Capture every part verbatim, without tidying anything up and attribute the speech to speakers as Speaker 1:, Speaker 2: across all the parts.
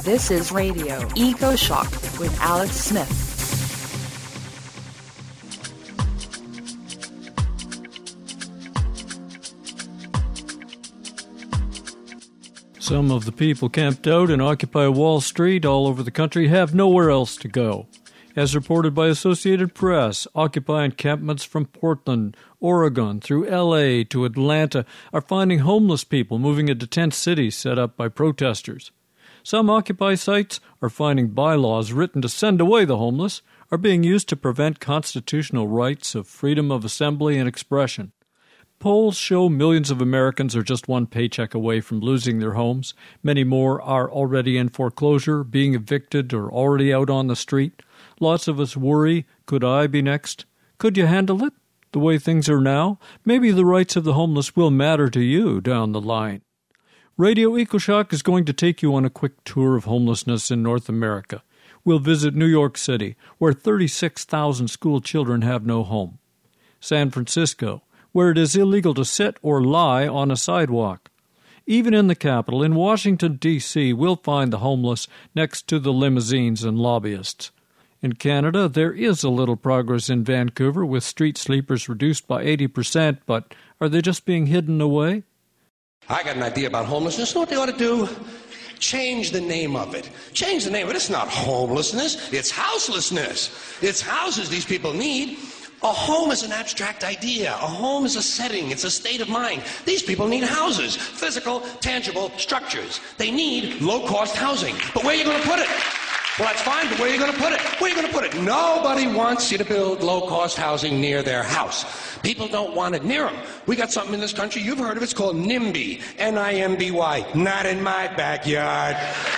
Speaker 1: This is Radio Eco Shock with Alex Smith.
Speaker 2: Some of the people camped out in Occupy Wall Street all over the country have nowhere else to go. As reported by Associated Press, Occupy encampments from Portland, Oregon, through L A to Atlanta are finding homeless people moving into tent cities set up by protesters. Some Occupy sites are finding bylaws written to send away the homeless are being used to prevent constitutional rights of freedom of assembly and expression. Polls show millions of Americans are just one paycheck away from losing their homes. Many more are already in foreclosure, being evicted, or already out on the street. Lots of us worry, could I be next? Could you handle it? The way things are now, maybe the rights of the homeless will matter to you down the line. Radio EcoShock is going to take you on a quick tour of homelessness in North America. We'll visit New York City, where thirty-six thousand school children have no home. San Francisco, where it is illegal to sit or lie on a sidewalk. Even in the capital, in Washington, D C, we'll find the homeless next to the limousines and lobbyists. In Canada, there is a little progress in Vancouver with street sleepers reduced by eighty percent, but are they just being hidden away?
Speaker 3: I got an idea about homelessness. You know what they ought to do? Change the name of it. Change the name of it. It's not homelessness. It's houselessness. It's houses these people need. A home is an abstract idea. A home is a setting. It's a state of mind. These people need houses. Physical, tangible structures. They need low-cost housing. But where are you going to put it? Well, that's fine, but where are you going to put it? Where are you going to put it? Nobody wants you to build low-cost housing near their house. People don't want it near them. We got something in this country, you've heard of it, it's called NIMBY. N I M B Y. Not in my backyard.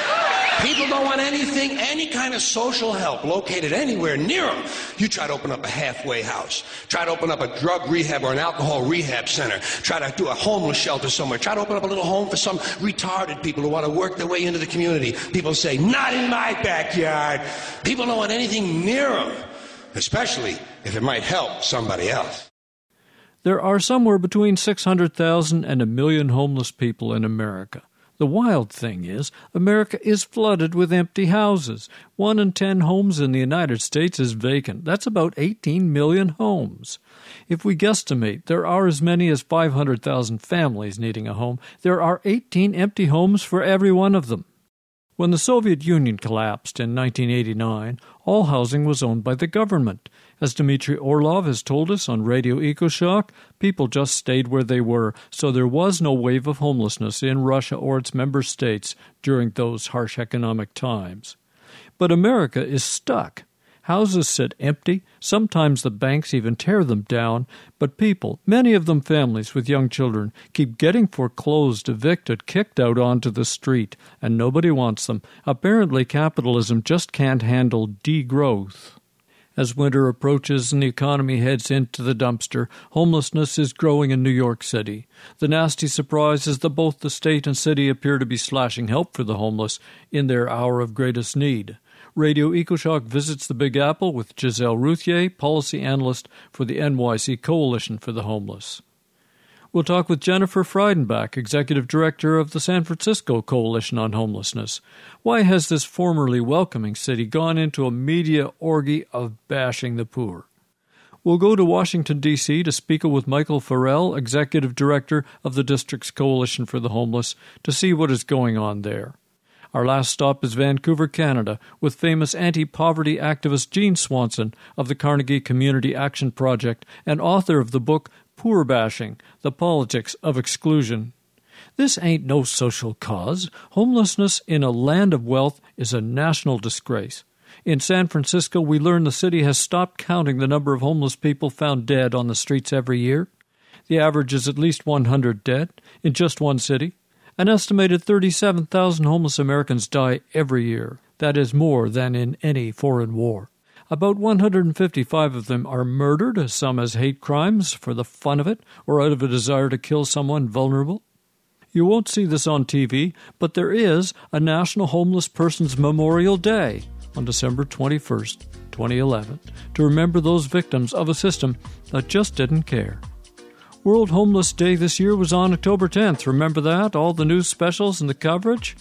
Speaker 3: People don't want anything, any kind of social help located anywhere near them. You try to open up a halfway house. Try to open up a drug rehab or an alcohol rehab center. Try to do a homeless shelter somewhere. Try to open up a little home for some retarded people who want to work their way into the community. People say, not in my backyard. People don't want anything near them, especially if it might help somebody else.
Speaker 2: There are somewhere between six hundred thousand and a million homeless people in America. The wild thing is, America is flooded with empty houses. One in ten homes in the United States is vacant. That's about eighteen million homes. If we guesstimate there are as many as five hundred thousand families needing a home, there are eighteen empty homes for every one of them. When the Soviet Union collapsed in nineteen eighty-nine, all housing was owned by the government. As Dmitry Orlov has told us on Radio EcoShock, people just stayed where they were, so there was no wave of homelessness in Russia or its member states during those harsh economic times. But America is stuck. Houses sit empty, sometimes the banks even tear them down, but people, many of them families with young children, keep getting foreclosed, evicted, kicked out onto the street, and nobody wants them. Apparently capitalism just can't handle degrowth. As winter approaches and the economy heads into the dumpster, homelessness is growing in New York City. The nasty surprise is that both the state and city appear to be slashing help for the homeless in their hour of greatest need. Radio EcoShock visits the Big Apple with Giselle Routhier, policy analyst for the N Y C Coalition for the Homeless. We'll talk with Jennifer Friedenbach, Executive Director of the San Francisco Coalition on Homelessness. Why has this formerly welcoming city gone into a media orgy of bashing the poor? We'll go to Washington, D C to speak with Michael Farrell, Executive Director of the district's Coalition for the Homeless, to see what is going on there. Our last stop is Vancouver, Canada, with famous anti-poverty activist Jean Swanson of the Carnegie Community Action Project and author of the book Poor Bashing, The Politics of Exclusion. This ain't no social cause. Homelessness in a land of wealth is a national disgrace. In San Francisco, we learn the city has stopped counting the number of homeless people found dead on the streets every year. The average is at least one hundred dead in just one city. An estimated thirty-seven thousand homeless Americans die every year. That is more than in any foreign war. About one hundred fifty-five of them are murdered, some as hate crimes for the fun of it or out of a desire to kill someone vulnerable. You won't see this on T V, but there is a National Homeless Persons Memorial Day on December twenty-first, twenty eleven, to remember those victims of a system that just didn't care. World Homeless Day this year was on October tenth. Remember that? All the news specials and the coverage?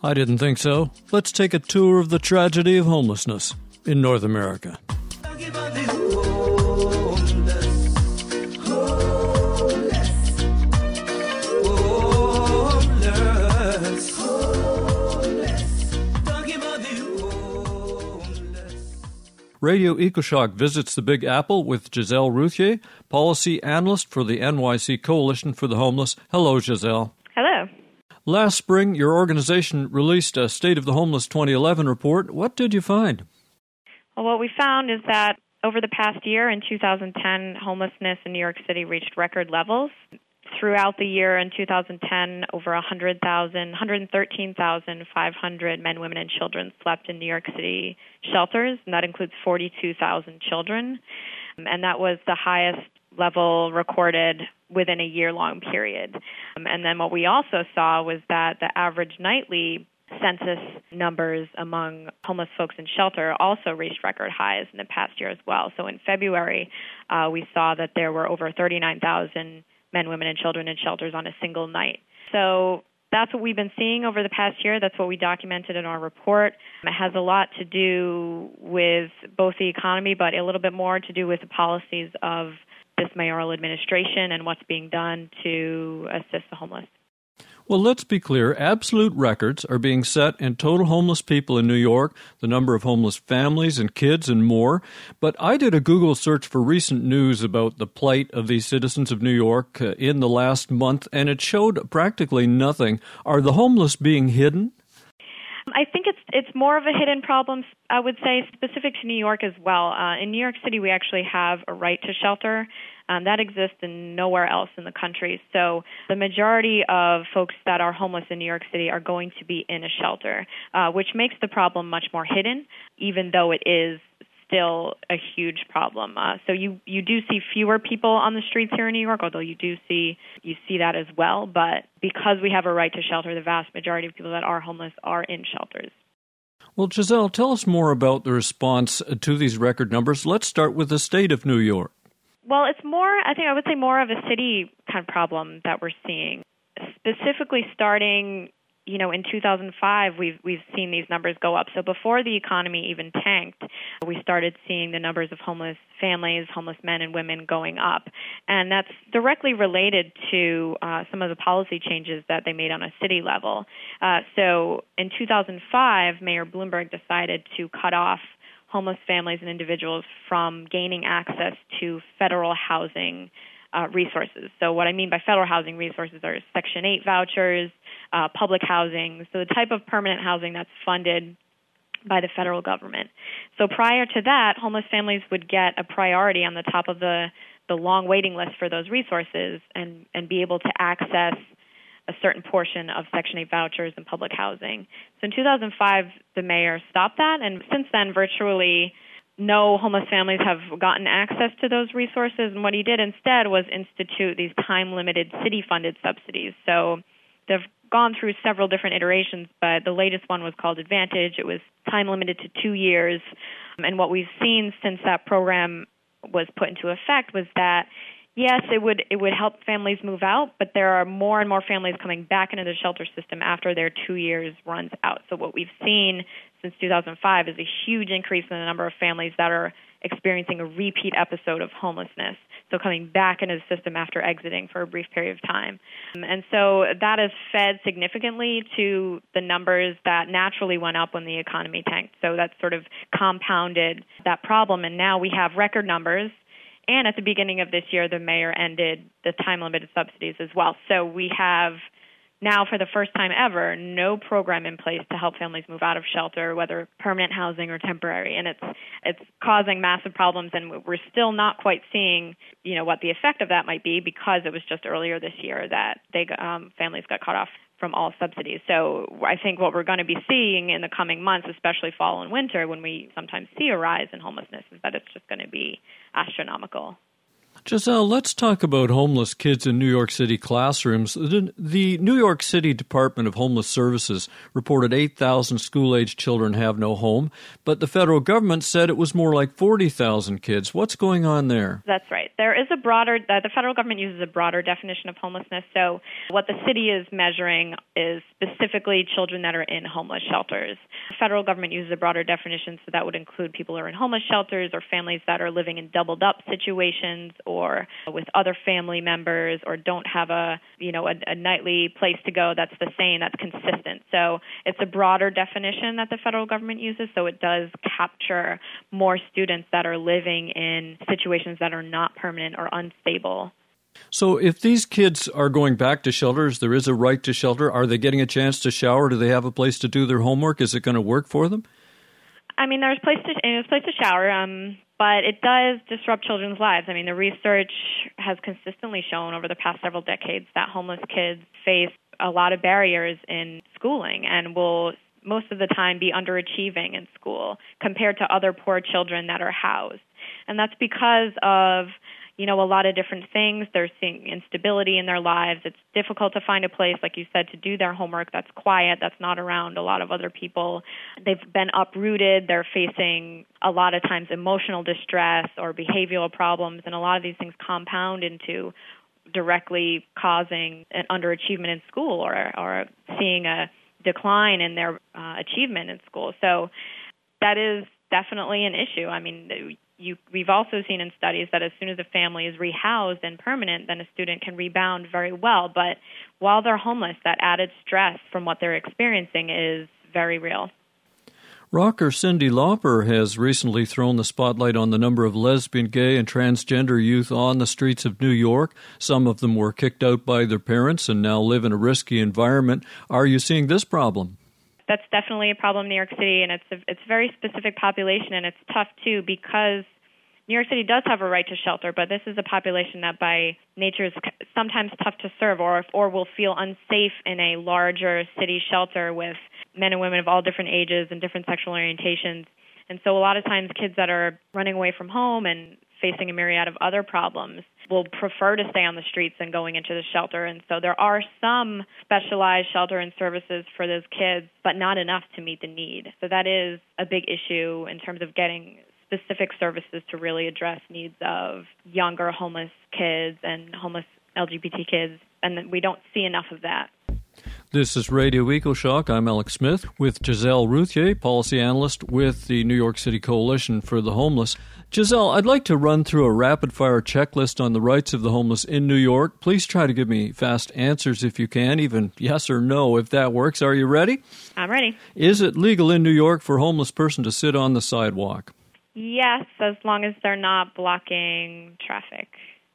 Speaker 2: I didn't think so. Let's take a tour of the tragedy of homelessness in North America. Radio EcoShock visits the Big Apple with Giselle Routhier, policy analyst for the N Y C Coalition for the Homeless. Hello, Giselle.
Speaker 4: Hello.
Speaker 2: Last spring, your organization released a State of the Homeless twenty eleven report. What did you find?
Speaker 4: Well, what we found is that over the past year, in two thousand ten, homelessness in New York City reached record levels. Throughout the year in two thousand ten, over one hundred thousand, one hundred thirteen thousand five hundred men, women, and children slept in New York City shelters, and that includes forty-two thousand children. And that was the highest level recorded within a year-long period. Um, and then what we also saw was that the average nightly census numbers among homeless folks in shelter also reached record highs in the past year as well. So in February, uh, we saw that there were over thirty-nine thousand men, women, and children in shelters on a single night. So that's what we've been seeing over the past year. That's what we documented in our report. It has a lot to do with both the economy, but a little bit more to do with the policies of this mayoral administration and what's being done to assist the homeless.
Speaker 2: Well, let's be clear. Absolute records are being set in total homeless people in New York, the number of homeless families and kids, and more. But I did a Google search for recent news about the plight of these citizens of New York uh, in the last month, and it showed practically nothing. Are the homeless being hidden?
Speaker 4: I think it's it's more of a hidden problem, I would say, specific to New York as well. Uh, in New York City, we actually have a right to shelter. Um, that exists in nowhere else in the country. So the majority of folks that are homeless in New York City are going to be in a shelter, uh, which makes the problem much more hidden, even though it is still a huge problem. Uh, so you, you do see fewer people on the streets here in New York, although you do see you see that as well. But because we have a right to shelter, the vast majority of people that are homeless are in shelters.
Speaker 2: Well, Giselle, tell us more about the response to these record numbers. Let's start with the state of New York.
Speaker 4: Well, it's more, I think I would say more of a city kind of problem that we're seeing. Specifically starting, you know, in two thousand five, we've we've seen these numbers go up. So before the economy even tanked, we started seeing the numbers of homeless families, homeless men and women going up. And that's directly related to uh, some of the policy changes that they made on a city level. Uh, so in two thousand five, Mayor Bloomberg decided to cut off homeless families and individuals from gaining access to federal housing uh, resources. So what I mean by federal housing resources are Section eight vouchers, uh, public housing, so the type of permanent housing that's funded by the federal government. So prior to that, homeless families would get a priority on the top of the, the long waiting list for those resources and, and be able to access a certain portion of Section eight vouchers and public housing. So in two thousand five, the mayor stopped that, and since then, virtually no homeless families have gotten access to those resources, and what he did instead was institute these time-limited city-funded subsidies. So they've gone through several different iterations, but the latest one was called Advantage. It was time-limited to two years, and what we've seen since that program was put into effect was that yes, it would it would help families move out, but there are more and more families coming back into the shelter system after their two years runs out. So what we've seen since two thousand five is a huge increase in the number of families that are experiencing a repeat episode of homelessness, so coming back into the system after exiting for a brief period of time. And so that has fed significantly to the numbers that naturally went up when the economy tanked. So that sort of compounded that problem, and now we have record numbers. And at the beginning of this year, the mayor ended the time-limited subsidies as well. So we have now, for the first time ever, no program in place to help families move out of shelter, whether permanent housing or temporary. And it's it's causing massive problems, and we're still not quite seeing, you know, what the effect of that might be, because it was just earlier this year that they um, families got cut off from all subsidies. So I think what we're going to be seeing in the coming months, especially fall and winter, when we sometimes see a rise in homelessness, is that it's just going to be astronomical.
Speaker 2: Giselle, let's talk about homeless kids in New York City classrooms. The, the New York City Department of Homeless Services reported eight thousand school-aged children have no home, but the federal government said it was more like forty thousand kids. What's going on there?
Speaker 4: That's right. There is a broader, the, the federal government uses a broader definition of homelessness. So what the city is measuring is specifically children that are in homeless shelters. The federal government uses a broader definition, so that would include people who are in homeless shelters or families that are living in doubled-up situations or with other family members or don't have a, you know, a, a nightly place to go that's the same, that's consistent. So it's a broader definition that the federal government uses, so it does capture more students that are living in situations that are not permanent or unstable.
Speaker 2: So if these kids are going back to shelters, there is a right to shelter. Are they getting a chance to shower? Do they have a place to do their homework? Is it going to work for them?
Speaker 4: I mean, there's place to there's place to shower, um, but it does disrupt children's lives. I mean, the research has consistently shown over the past several decades that homeless kids face a lot of barriers in schooling and will most of the time be underachieving in school compared to other poor children that are housed. And that's because of, you know, a lot of different things. They're seeing instability in their lives. It's difficult to find a place, like you said, to do their homework that's quiet, that's not around a lot of other people. They've been uprooted. They're facing a lot of times emotional distress or behavioral problems, and a lot of these things compound into directly causing an underachievement in school or, or seeing a decline in their uh, achievement in school. So that is definitely an issue. I mean, You, we've also seen in studies that as soon as a family is rehoused and permanent, then a student can rebound very well. But while they're homeless, that added stress from what they're experiencing is very real.
Speaker 2: Rocker Cyndi Lauper has recently thrown the spotlight on the number of lesbian, gay, and transgender youth on the streets of New York. Some of them were kicked out by their parents and now live in a risky environment. Are you seeing this problem?
Speaker 4: That's definitely a problem in New York City, and it's a, it's a very specific population, and it's tough, too, because New York City does have a right to shelter, but this is a population that by nature is sometimes tough to serve or, or will feel unsafe in a larger city shelter with men and women of all different ages and different sexual orientations. And so a lot of times kids that are running away from home and facing a myriad of other problems will prefer to stay on the streets than going into the shelter. And so there are some specialized shelter and services for those kids, but not enough to meet the need. So that is a big issue in terms of getting specific services to really address needs of younger homeless kids and homeless L G B T kids, and we don't see enough of that.
Speaker 2: This is Radio EcoShock. I'm Alex Smith with Giselle Routhier, policy analyst with the New York City Coalition for the Homeless. Giselle, I'd like to run through a rapid-fire checklist on the rights of the homeless in New York. Please try to give me fast answers if you can, even yes or no if that works. Are you ready?
Speaker 4: I'm ready.
Speaker 2: Is it legal in New York for a homeless person to sit on the sidewalk?
Speaker 4: Yes, as long as they're not blocking traffic.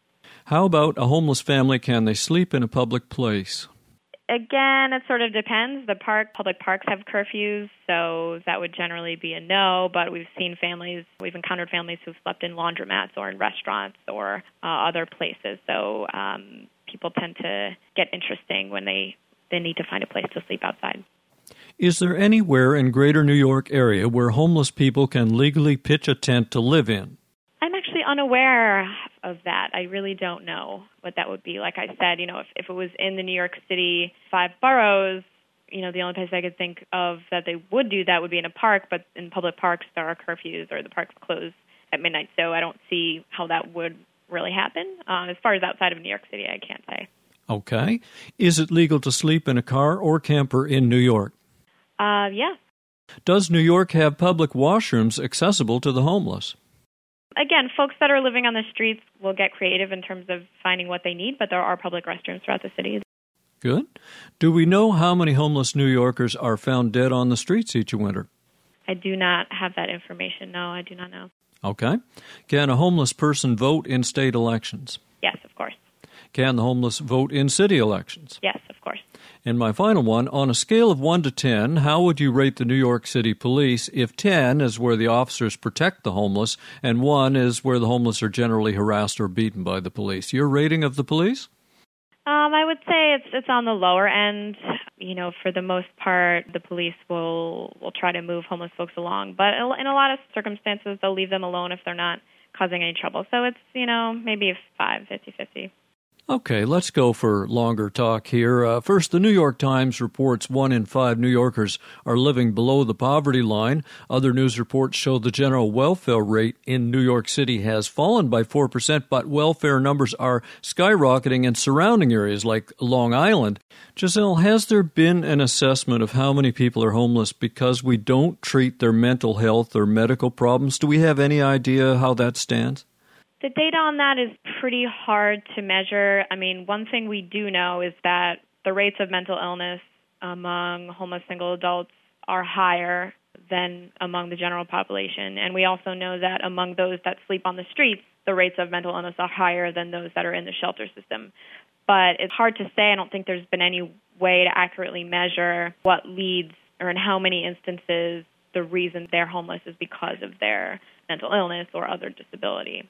Speaker 2: How about a homeless family? Can they sleep in a public place?
Speaker 4: Again, it sort of depends. The park, public parks have curfews, so that would generally be a no, but we've seen families, we've encountered families who've slept in laundromats or in restaurants or uh, other places. So um, people tend to get interesting when they, they need to find a place to sleep outside.
Speaker 2: Is there anywhere in greater New York area where homeless people can legally pitch a tent to live in?
Speaker 4: I'm actually unaware of that. I really don't know what that would be. Like I said, you know, if, if it was in the New York City five boroughs, you know, the only place I could think of that they would do that would be in a park, but in public parks there are curfews or the parks close at midnight, so I don't see how that would really happen. Uh, as far as outside of New York City, I can't say.
Speaker 2: Okay. Is it legal to sleep in a car or camper in New York?
Speaker 4: Uh, yeah.
Speaker 2: Does New York have public washrooms accessible to the homeless?
Speaker 4: Again, folks that are living on the streets will get creative in terms of finding what they need, but there are public restrooms throughout the city.
Speaker 2: Good. Do we know how many homeless New Yorkers are found dead on the streets each winter?
Speaker 4: I do not have that information. No, I do not know.
Speaker 2: Okay. Can a homeless person vote in state elections?
Speaker 4: Yes, of course.
Speaker 2: Can the homeless vote in city elections?
Speaker 4: Yes, of course.
Speaker 2: And my final one, on a scale of one to ten, how would you rate the New York City Police if ten is where the officers protect the homeless and one is where the homeless are generally harassed or beaten by the police? Your rating of the police?
Speaker 4: Um, I would say it's it's on the lower end. You know, for the most part, the police will will try to move homeless folks along, but in a lot of circumstances, they'll leave them alone if they're not causing any trouble. So it's, you know, maybe a five, fifty-fifty.
Speaker 2: Okay, let's go for longer talk here. Uh, first, the New York Times reports one in five New Yorkers are living below the poverty line. Other news reports show the general welfare rate in New York City has fallen by four percent, but welfare numbers are skyrocketing in surrounding areas like Long Island. Giselle, has there been an assessment of how many people are homeless because we don't treat their mental health or medical problems? Do we have any idea how that stands?
Speaker 4: The data on that is pretty hard to measure. I mean, one thing we do know is that the rates of mental illness among homeless single adults are higher than among the general population. And we also know that among those that sleep on the streets, the rates of mental illness are higher than those that are in the shelter system. But it's hard to say. I don't think there's been any way to accurately measure what leads or in how many instances the reason they're homeless is because of their mental illness or other disability.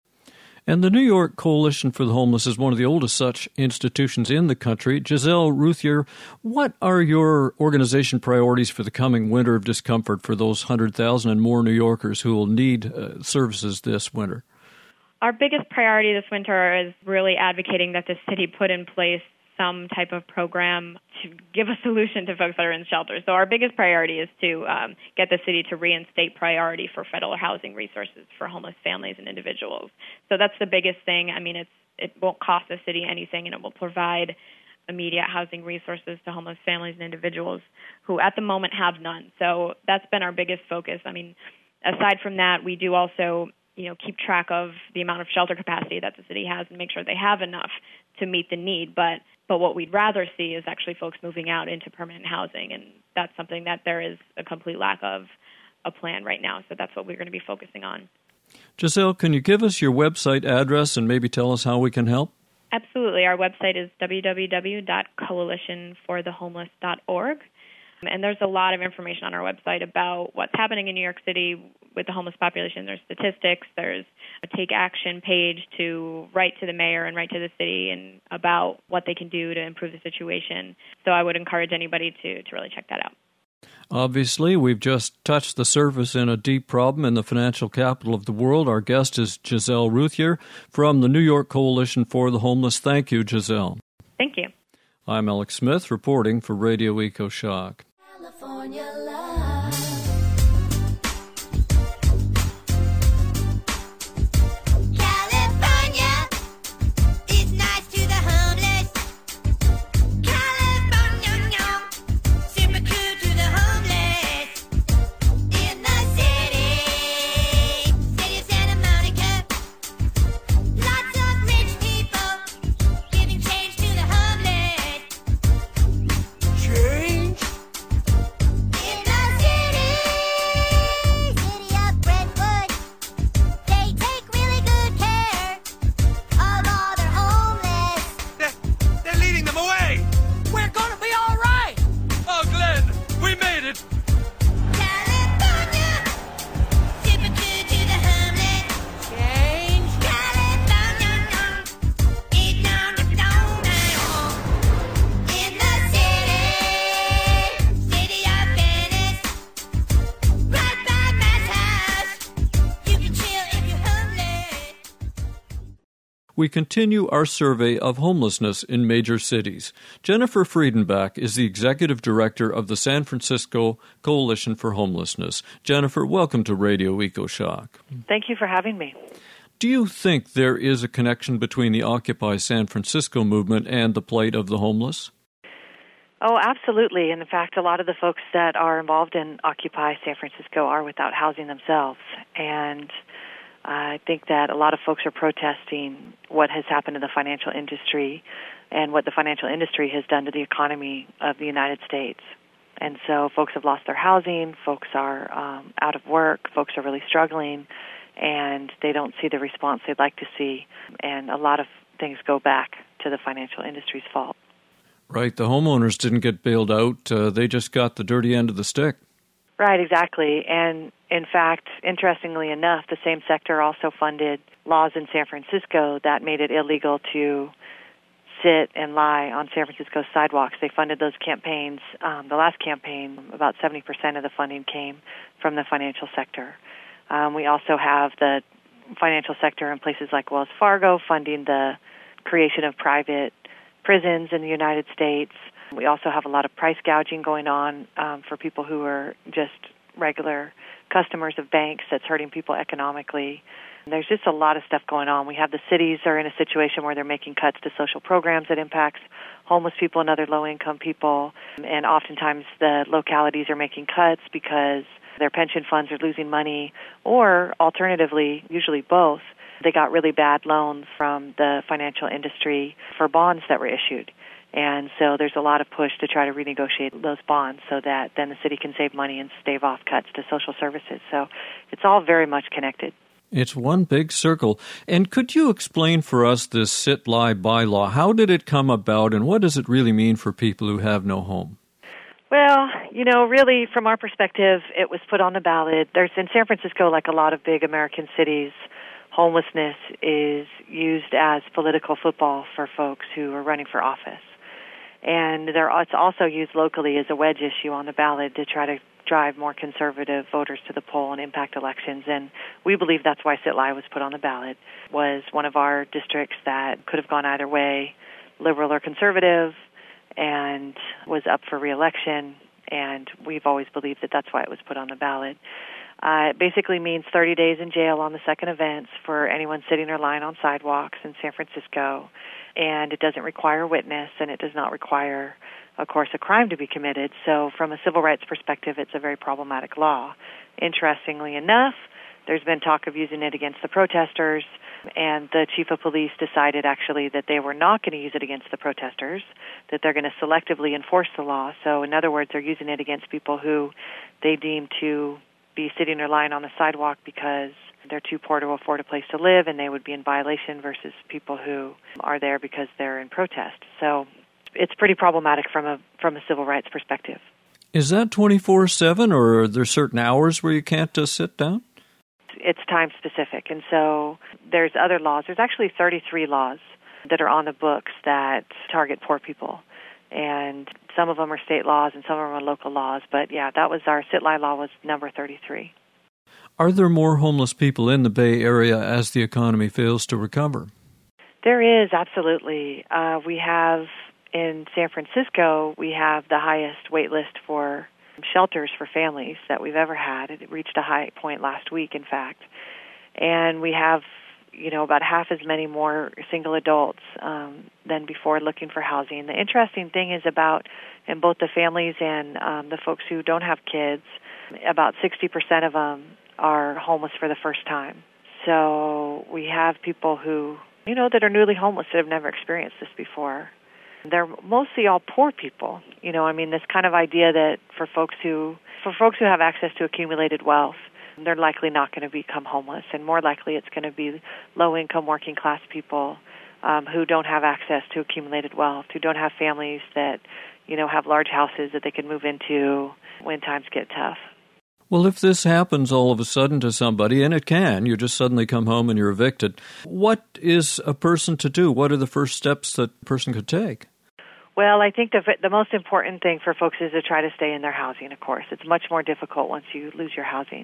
Speaker 2: And the New York Coalition for the Homeless is one of the oldest such institutions in the country. Giselle Routhier, what are your organization priorities for the coming winter of discomfort for those one hundred thousand and more New Yorkers who will need uh, services this winter?
Speaker 4: Our biggest priority this winter is really advocating that the city put in place some type of program to give a solution to folks that are in shelters. So our biggest priority is to um, get the city to reinstate priority for federal housing resources for homeless families and individuals. So that's the biggest thing. I mean, it's it won't cost the city anything, and it will provide immediate housing resources to homeless families and individuals who at the moment have none. So that's been our biggest focus. I mean, aside from that, we do also you know, keep track of the amount of shelter capacity that the city has and make sure they have enough to meet the need. But but what we'd rather see is actually folks moving out into permanent housing, and that's something that there is a complete lack of a plan right now. So that's what we're going to be focusing on.
Speaker 2: Giselle, can you give us your website address and maybe tell us how we can help?
Speaker 4: Absolutely. Our website is w w w dot coalition for the homeless dot org. And there's a lot of information on our website about what's happening in New York City with the homeless population. There's statistics. There's a take action page to write to the mayor and write to the city and about what they can do to improve the situation. So I would encourage anybody to, to really check that out.
Speaker 2: Obviously, we've just touched the surface in a deep problem in the financial capital of the world. Our guest is Giselle Routhier from the New York Coalition for the Homeless. Thank you, Giselle.
Speaker 4: Thank you.
Speaker 2: I'm Alex Smith reporting for Radio EcoShock.
Speaker 5: California Love. California is nice to the homeless. California, super cool to the homeless. In the city, city of Santa Monica, lots of rich people giving change to the homeless. Change?
Speaker 2: We continue our survey of homelessness in major cities. Jennifer Friedenbach is the executive director of the San Francisco Coalition for Homelessness. Jennifer, welcome to Radio EcoShock.
Speaker 6: Thank you for having me.
Speaker 2: Do you think there is a connection between the Occupy San Francisco movement and the plight of the homeless?
Speaker 6: Oh, absolutely. In fact, a lot of the folks that are involved in Occupy San Francisco are without housing themselves. And I think that a lot of folks are protesting what has happened to the financial industry and what the financial industry has done to the economy of the United States. And so folks have lost their housing, folks are um, out of work, folks are really struggling, and they don't see the response they'd like to see. And a lot of things go back to the financial industry's fault.
Speaker 2: Right. The homeowners didn't get bailed out. Uh, they just got the dirty end of the stick.
Speaker 6: Right, exactly. And in fact, interestingly enough, the same sector also funded laws in San Francisco that made it illegal to sit and lie on San Francisco's sidewalks. They funded those campaigns. Um, the last campaign, about seventy percent of the funding came from the financial sector. Um, we also have the financial sector in places like Wells Fargo, funding the creation of private prisons in the United States. We also have a lot of price gouging going on um, for people who are just regular customers of banks that's hurting people economically. There's just a lot of stuff going on. We have the cities are in a situation where they're making cuts to social programs that impacts homeless people and other low-income people, and oftentimes the localities are making cuts because their pension funds are losing money, or alternatively, usually both, they got really bad loans from the financial industry for bonds that were issued. And so there's a lot of push to try to renegotiate those bonds so that then the city can save money and stave off cuts to social services. So it's all very much connected.
Speaker 2: It's one big circle. And could you explain for us this sit-lie bylaw? How did it come about, and what does it really mean for people who have no home?
Speaker 6: Well, you know, really, from our perspective, it was put on the ballot. There's in San Francisco, like a lot of big American cities, homelessness is used as political football for folks who are running for office. And there, it's also used locally as a wedge issue on the ballot to try to drive more conservative voters to the poll and impact elections. And we believe that's why Sit-Lie was put on the ballot. It was one of our districts that could have gone either way, liberal or conservative, and was up for re-election. And we've always believed that that's why it was put on the ballot. Uh, it basically means thirty days in jail on the second offense for anyone sitting or lying on sidewalks in San Francisco. And it doesn't require a witness, and it does not require, of course, a crime to be committed. So from a civil rights perspective, it's a very problematic law. Interestingly enough, there's been talk of using it against the protesters, and the chief of police decided actually that they were not going to use it against the protesters, that they're going to selectively enforce the law. So in other words, they're using it against people who they deem to be sitting or lying on the sidewalk because they're too poor to afford a place to live, and they would be in violation, versus people who are there because they're in protest. So it's pretty problematic from a from a civil rights perspective.
Speaker 2: Is that twenty-four seven, or are there certain hours where you can't uh, sit down?
Speaker 6: It's time specific, and so there's other laws. There's actually thirty-three laws that are on the books that target poor people, and some of them are state laws and some of them are local laws. But yeah, that was our Sit-Lie law was number thirty-three.
Speaker 2: Are there more homeless people in the Bay Area as the economy fails to recover?
Speaker 6: There is, absolutely. Uh, we have, in San Francisco, we have the highest wait list for shelters for families that we've ever had. It reached a high point last week, in fact. And we have, you know, about half as many more single adults um, than before looking for housing. The interesting thing is about, in both the families and um, the folks who don't have kids, about sixty percent of them are homeless for the first time. So we have people who, you know, that are newly homeless that have never experienced this before. They're mostly all poor people. You know, I mean, this kind of idea that for folks who, for folks who have access to accumulated wealth, they're likely not going to become homeless, and more likely it's going to be low-income working-class people um, who don't have access to accumulated wealth, who don't have families that, you know, have large houses that they can move into when times get tough.
Speaker 2: Well, if this happens all of a sudden to somebody, and it can, you just suddenly come home and you're evicted, what is a person to do? What are the first steps that a person could take?
Speaker 6: Well, I think the the most important thing for folks is to try to stay in their housing, of course. It's much more difficult once you lose your housing.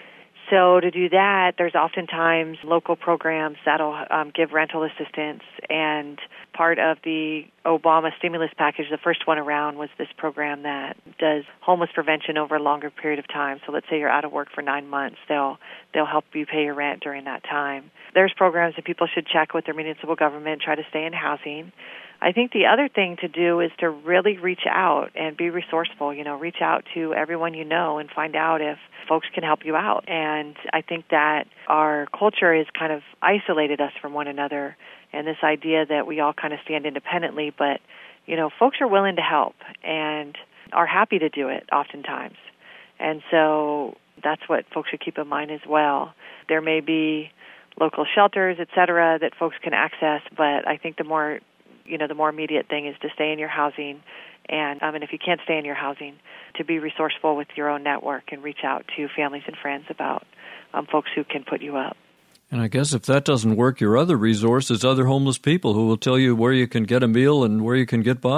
Speaker 6: So to do that, there's oftentimes local programs that'll um, give rental assistance, and part of the Obama stimulus package, the first one around, was this program that does homeless prevention over a longer period of time. So let's say you're out of work for nine months, they'll they'll help you pay your rent during that time. There's programs that people should check with their municipal government, try to stay in housing. I think the other thing to do is to really reach out and be resourceful. You know, reach out to everyone you know and find out if folks can help you out. And I think that our culture has kind of isolated us from one another, and this idea that we all kind of stand independently, but, you know, folks are willing to help and are happy to do it oftentimes. And so that's what folks should keep in mind as well. There may be local shelters, et cetera, that folks can access, but I think the more you know, the more immediate thing is to stay in your housing, and um, and if you can't stay in your housing, to be resourceful with your own network and reach out to families and friends about um, folks who can put you up.
Speaker 2: And I guess if that doesn't work, your other resource is other homeless people who will tell you where you can get a meal and where you can get by.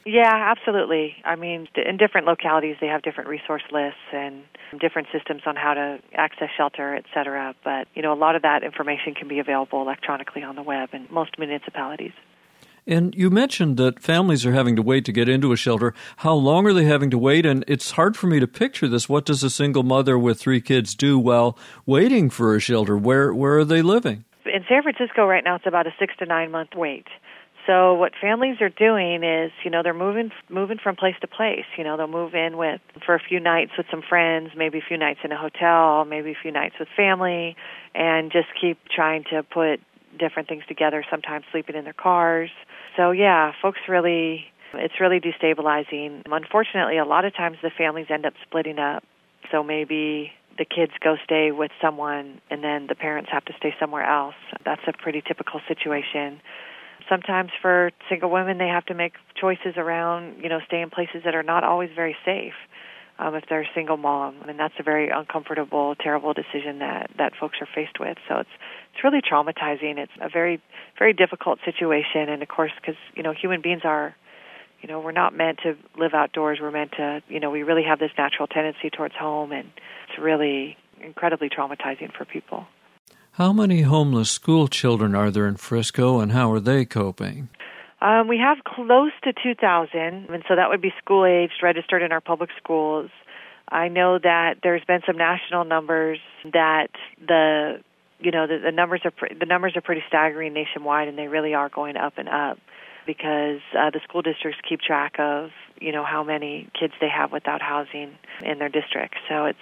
Speaker 6: Yeah, absolutely. I mean, in different localities, they have different resource lists and different systems on how to access shelter, et cetera. But, you know, a lot of that information can be available electronically on the web in most municipalities.
Speaker 2: And you mentioned that families are having to wait to get into a shelter. How long are they having to wait? And it's hard for me to picture this. What does a single mother with three kids do while waiting for a shelter? Where where are they living?
Speaker 6: In San Francisco right now, it's about a six to nine month wait. So what families are doing is, you know, they're moving moving from place to place. You know, they'll move in with for a few nights with some friends, maybe a few nights in a hotel, maybe a few nights with family, and just keep trying to put different things together, sometimes sleeping in their cars. So, yeah, folks really, it's really destabilizing. Unfortunately, a lot of times the families end up splitting up. So maybe the kids go stay with someone and then the parents have to stay somewhere else. That's a pretty typical situation. Sometimes for single women, they have to make choices around, you know, stay in places that are not always very safe um, if they're a single mom. And that's a very uncomfortable, terrible decision that, that folks are faced with. So it's it's really traumatizing. It's a very, very difficult situation. And, of course, because, you know, human beings are, you know, we're not meant to live outdoors. We're meant to, you know, we really have this natural tendency towards home. And it's really incredibly traumatizing for people.
Speaker 2: How many homeless school children are there in Frisco, and how are they coping?
Speaker 6: Um, we have close to two thousand, and so that would be school-aged, registered in our public schools. I know that there's been some national numbers that the, you know, the, the numbers are pre- the numbers are pretty staggering nationwide, and they really are going up and up because uh, the school districts keep track of, you know, how many kids they have without housing in their district. So it's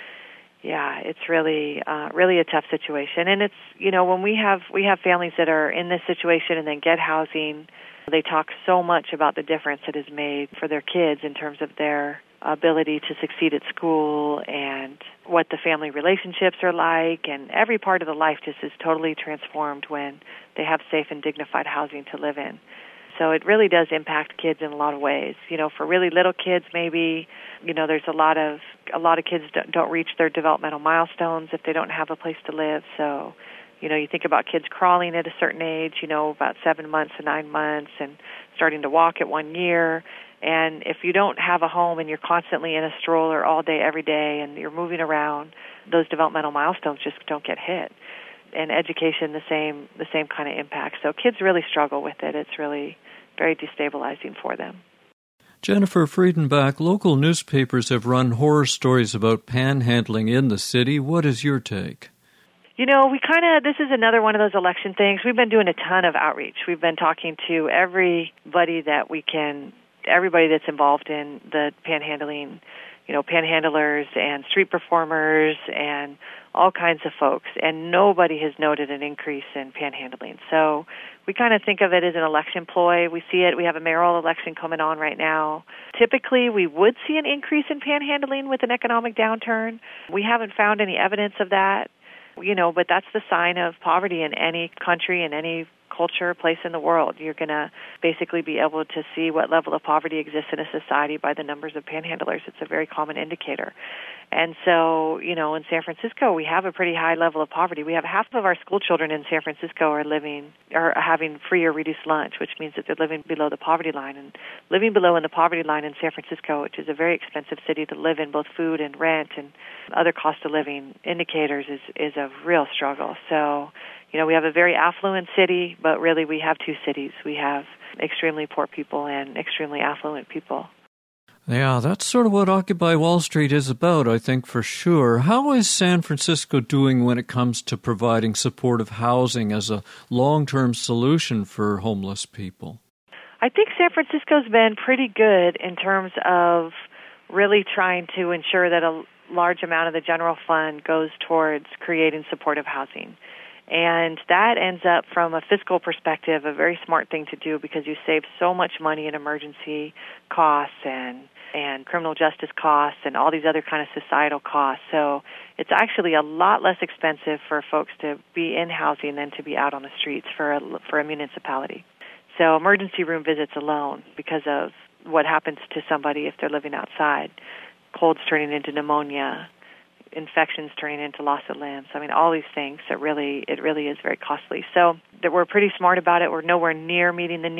Speaker 6: Yeah, it's really, uh, really a tough situation. And it's, you know, when we have, we have families that are in this situation and then get housing, they talk so much about the difference it has made for their kids in terms of their ability to succeed at school and what the family relationships are like. And every part of the life just is totally transformed when they have safe and dignified housing to live in. So it really does impact kids in a lot of ways. You know, for really little kids, maybe, you know, there's a lot of a lot of kids don't, don't reach their developmental milestones if they don't have a place to live. So, you know, you think about kids crawling at a certain age, you know, about seven months to nine months, and starting to walk at one year. And if you don't have a home and you're constantly in a stroller all day, every day, and you're moving around, those developmental milestones just don't get hit. And education, the same, the same kind of impact. So kids really struggle with it. It's really very destabilizing for them.
Speaker 2: Jennifer Friedenbach, local newspapers have run horror stories about panhandling in the city. What is your take?
Speaker 6: You know, we kind of, this is another one of those election things. We've been doing a ton of outreach. We've been talking to everybody that we can, everybody that's involved in the panhandling, you know, panhandlers and street performers and all kinds of folks, and nobody has noted an increase in panhandling. So we kind of think of it as an election ploy. We see it. We have a mayoral election coming on right now. Typically, we would see an increase in panhandling with an economic downturn. We haven't found any evidence of that, you know, but that's the sign of poverty in any country, in any culture, place in the world. You're going to basically be able to see what level of poverty exists in a society by the numbers of panhandlers. It's a very common indicator. And so, you know, in San Francisco, we have a pretty high level of poverty. We have half of our school children in San Francisco are living, are having free or reduced lunch, which means that they're living below the poverty line. And living below in the poverty line in San Francisco, which is a very expensive city to live in, both food and rent and other cost of living indicators, is, is a real struggle. So, you know, we have a very affluent city, but really we have two cities. We have extremely poor people and extremely affluent people.
Speaker 2: Yeah, that's sort of what Occupy Wall Street is about, I think, for sure. How is San Francisco doing when it comes to providing supportive housing as a long-term solution for homeless people?
Speaker 6: I think San Francisco's been pretty good in terms of really trying to ensure that a large amount of the general fund goes towards creating supportive housing. And that ends up, from a fiscal perspective, a very smart thing to do because you save so much money in emergency costs and and criminal justice costs and all these other kind of societal costs. So it's actually a lot less expensive for folks to be in housing than to be out on the streets for a, for a municipality. So emergency room visits alone, because of what happens to somebody if they're living outside, colds turning into pneumonia, infections turning into loss of limbs. I mean, all these things, that really, it really is very costly. So that we're pretty smart about it. We're nowhere near meeting the need.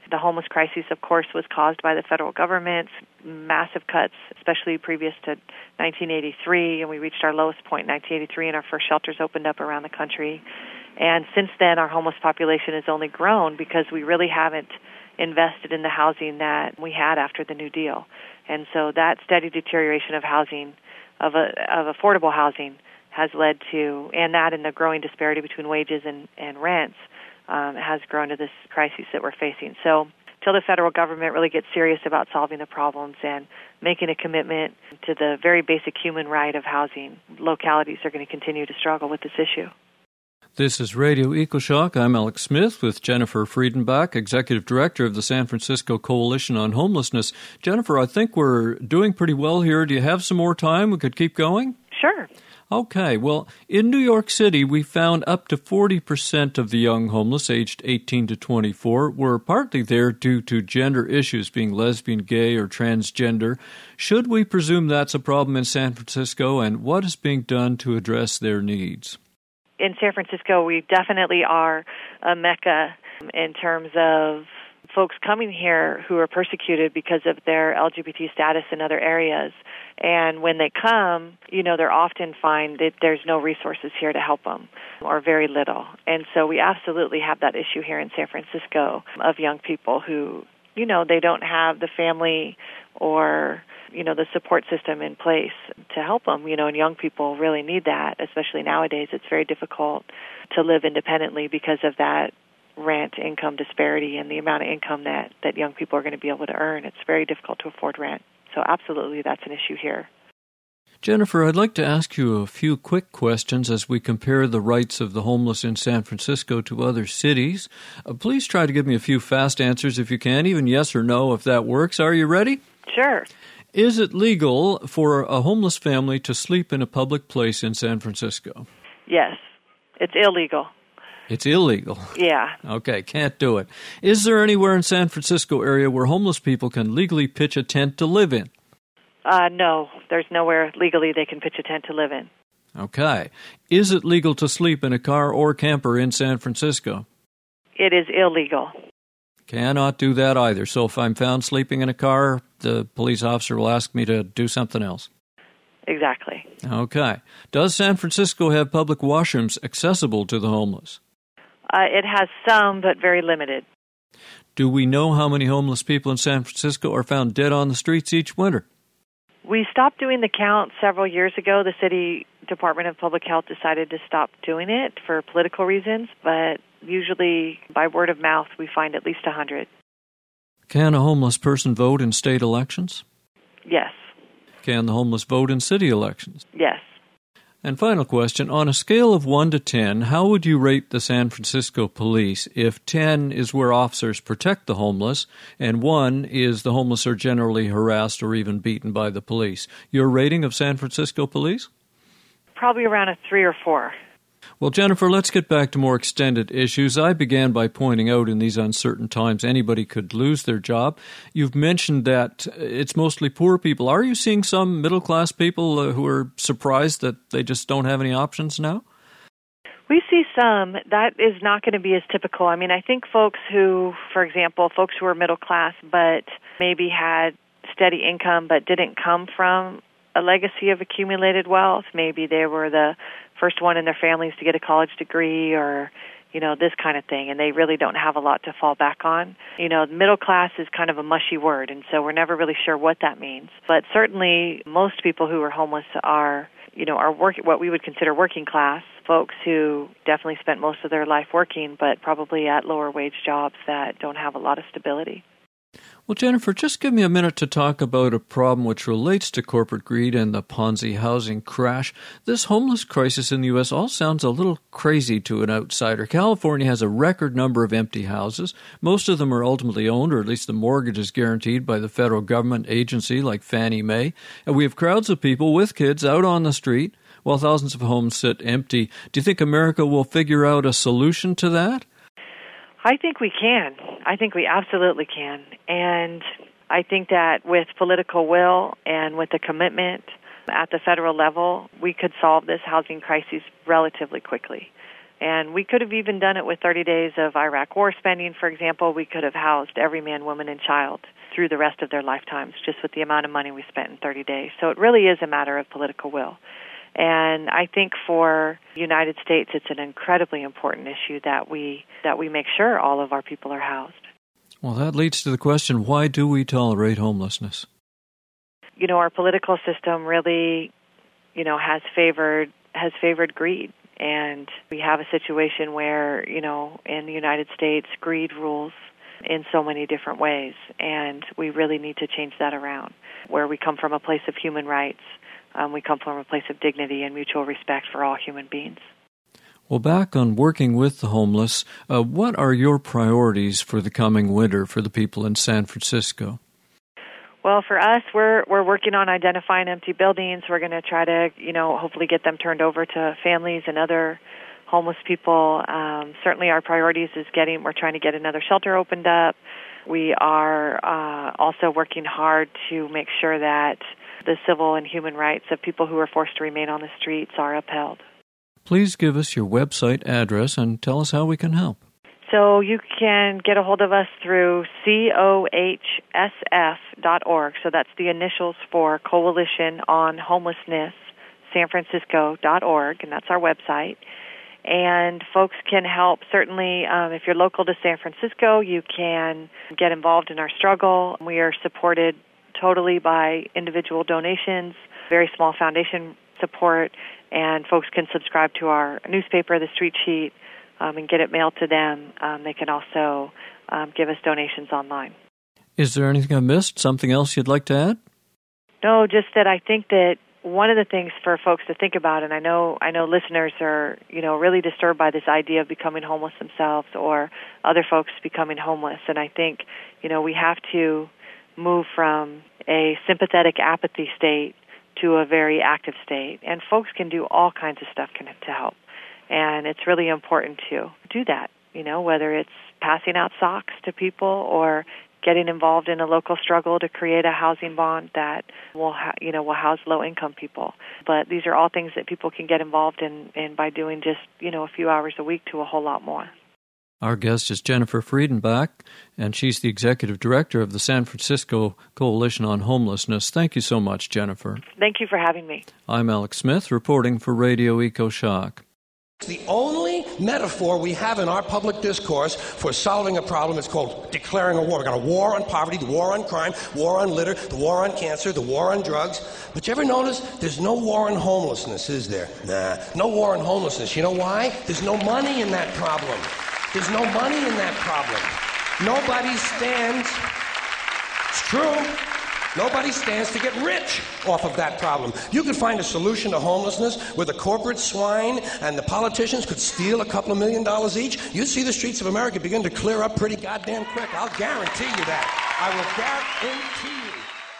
Speaker 6: The homeless crisis, of course, was caused by the federal government's massive cuts, especially previous to nineteen eighty-three, and we reached our lowest point in nineteen eighty-three, and our first shelters opened up around the country. And since then, our homeless population has only grown because we really haven't invested in the housing that we had after the New Deal. And so that steady deterioration of housing, of, a, of affordable housing, has led to, and that and the growing disparity between wages and, and rents, um, has grown to this crisis that we're facing. So until the federal government really gets serious about solving the problems and making a commitment to the very basic human right of housing, localities are going to continue to struggle with this issue.
Speaker 2: This is Radio EcoShock. I'm Alex Smith with Jennifer Friedenbach, Executive Director of the San Francisco Coalition on Homelessness. Jennifer, I think we're doing pretty well here. Do you have some more time? We could keep going?
Speaker 6: Sure.
Speaker 2: Okay. Well, in New York City, we found up to forty percent of the young homeless aged eighteen to twenty-four were partly there due to gender issues, being lesbian, gay, or transgender. Should we presume that's a problem in San Francisco, and what is being done to address their needs?
Speaker 6: In San Francisco, we definitely are a mecca in terms of folks coming here who are persecuted because of their L G B T status in other areas. And when they come, you know, they're often find that there's no resources here to help them, or very little. And so we absolutely have that issue here in San Francisco of young people who, you know, they don't have the family or, you know, the support system in place to help them, you know, and young people really need that, especially nowadays. It's very difficult to live independently because of that rent income disparity and the amount of income that, that young people are going to be able to earn. It's very difficult to afford rent. So absolutely, that's an issue here.
Speaker 2: Jennifer, I'd like to ask you a few quick questions as we compare the rights of the homeless in San Francisco to other cities. Uh, please try to give me a few fast answers if you can, even yes or no if that works. Are you ready?
Speaker 6: Sure.
Speaker 2: Is it legal for a homeless family to sleep in a public place in San Francisco?
Speaker 6: Yes. It's illegal.
Speaker 2: It's illegal.
Speaker 6: Yeah.
Speaker 2: Okay, can't do it. Is there anywhere in San Francisco area where homeless people can legally pitch a tent to live in?
Speaker 6: Uh, no, there's nowhere legally they can pitch a tent to live in.
Speaker 2: Okay. Is it legal to sleep in a car or camper in San Francisco?
Speaker 6: It is illegal.
Speaker 2: Cannot do that either. So if I'm found sleeping in a car, the police officer will ask me to do something else.
Speaker 6: Exactly.
Speaker 2: Okay. Does San Francisco have public washrooms accessible to the homeless?
Speaker 6: Uh, it has some, but very limited.
Speaker 2: Do we know how many homeless people in San Francisco are found dead on the streets each winter?
Speaker 6: We stopped doing the count several years ago. The City Department of Public Health decided to stop doing it for political reasons, but usually by word of mouth we find at least one hundred.
Speaker 2: Can a homeless person vote in state elections?
Speaker 6: Yes.
Speaker 2: Can the homeless vote in city elections?
Speaker 6: Yes.
Speaker 2: And final question, on a scale of one to ten, how would you rate the San Francisco police if ten is where officers protect the homeless and one is the homeless are generally harassed or even beaten by the police? Your rating of San Francisco police?
Speaker 6: Probably around a three or four.
Speaker 2: Well, Jennifer, let's get back to more extended issues. I began by pointing out in these uncertain times anybody could lose their job. You've mentioned that it's mostly poor people. Are you seeing some middle-class people uh, who are surprised that they just don't have any options now?
Speaker 6: We see some. That is not going to be as typical. I mean, I think folks who, for example, folks who are middle class but maybe had steady income but didn't come from a legacy of accumulated wealth. Maybe they were the first one in their families to get a college degree or, you know, this kind of thing, and they really don't have a lot to fall back on. You know, middle class is kind of a mushy word, and so we're never really sure what that means. But certainly most people who are homeless are, you know, are work, what we would consider working class, folks who definitely spent most of their life working, but probably at lower wage jobs that don't have a lot of stability.
Speaker 2: Well, Jennifer, just give me a minute to talk about a problem which relates to corporate greed and the Ponzi housing crash. This homeless crisis in the U S all sounds a little crazy to an outsider. California has a record number of empty houses. Most of them are ultimately owned, or at least the mortgage is guaranteed by the federal government agency like Fannie Mae. And we have crowds of people with kids out on the street while thousands of homes sit empty. Do you think America will figure out a solution to that?
Speaker 6: I think we can. I think we absolutely can. And I think that with political will and with a commitment at the federal level, we could solve this housing crisis relatively quickly. And we could have even done it with thirty days of Iraq war spending, for example. We could have housed every man, woman, and child through the rest of their lifetimes just with the amount of money we spent in thirty days. So it really is a matter of political will. And I think for the United States, it's an incredibly important issue that we that we make sure all of our people are housed.
Speaker 2: Well, that leads to the question, why do we tolerate homelessness?
Speaker 6: You know, our political system really, you know, has favored has favored greed. And we have a situation where, you know, in the United States, greed rules in so many different ways. And we really need to change that around, where we come from a place of human rights. Um, we come from a place of dignity and mutual respect for all human beings.
Speaker 2: Well, back on working with the homeless, uh, what are your priorities for the coming winter for the people in San Francisco?
Speaker 6: Well, for us, we're we're working on identifying empty buildings. We're going to try to, you know, hopefully get them turned over to families and other homeless people. Um, certainly, our priorities is getting. We're trying to get another shelter opened up. We are uh, also working hard to make sure that the civil and human rights of people who are forced to remain on the streets are upheld.
Speaker 2: Please give us your website address and tell us how we can help.
Speaker 6: So you can get a hold of us through C O H S F dot org. So that's the initials for Coalition on Homelessness, San Francisco dot org, and that's our website. And folks can help. Certainly, um, if you're local to San Francisco, you can get involved in our struggle. We are supported totally by individual donations, very small foundation support, and folks can subscribe to our newspaper, The Street Sheet, Um, and get it mailed to them. Um, they can also um, give us donations online.
Speaker 2: Is there anything I missed? Something else you'd like to add?
Speaker 6: No, just that I think that one of the things for folks to think about, and I know I know listeners are, you know, really disturbed by this idea of becoming homeless themselves or other folks becoming homeless. And I think, you know, we have to move from a sympathetic apathy state to a very active state. And folks can do all kinds of stuff can, to help. And it's really important to do that, you know, whether it's passing out socks to people or getting involved in a local struggle to create a housing bond that will, ha- you know, will house low-income people. But these are all things that people can get involved in, in by doing just, you know, a few hours a week to a whole lot more.
Speaker 2: Our guest is Jennifer Friedenbach, and she's the executive director of the San Francisco Coalition on Homelessness. Thank you so much, Jennifer.
Speaker 6: Thank you for having me.
Speaker 2: I'm Alex Smith, reporting for Radio EcoShock.
Speaker 3: It's the only metaphor we have in our public discourse for solving a problem. It's called declaring a war. We've got a war on poverty, the war on crime, war on litter, the war on cancer, the war on drugs. But you ever notice there's no war on homelessness, is there? Nah, no war on homelessness. You know why? There's no money in that problem. There's no money in that problem. Nobody stands, it's true, nobody stands to get rich off of that problem. You could find a solution to homelessness where the corporate swine and the politicians could steal a couple of million dollars each. You'd see the streets of America begin to clear up pretty goddamn quick. I'll guarantee you that. I will guarantee you that.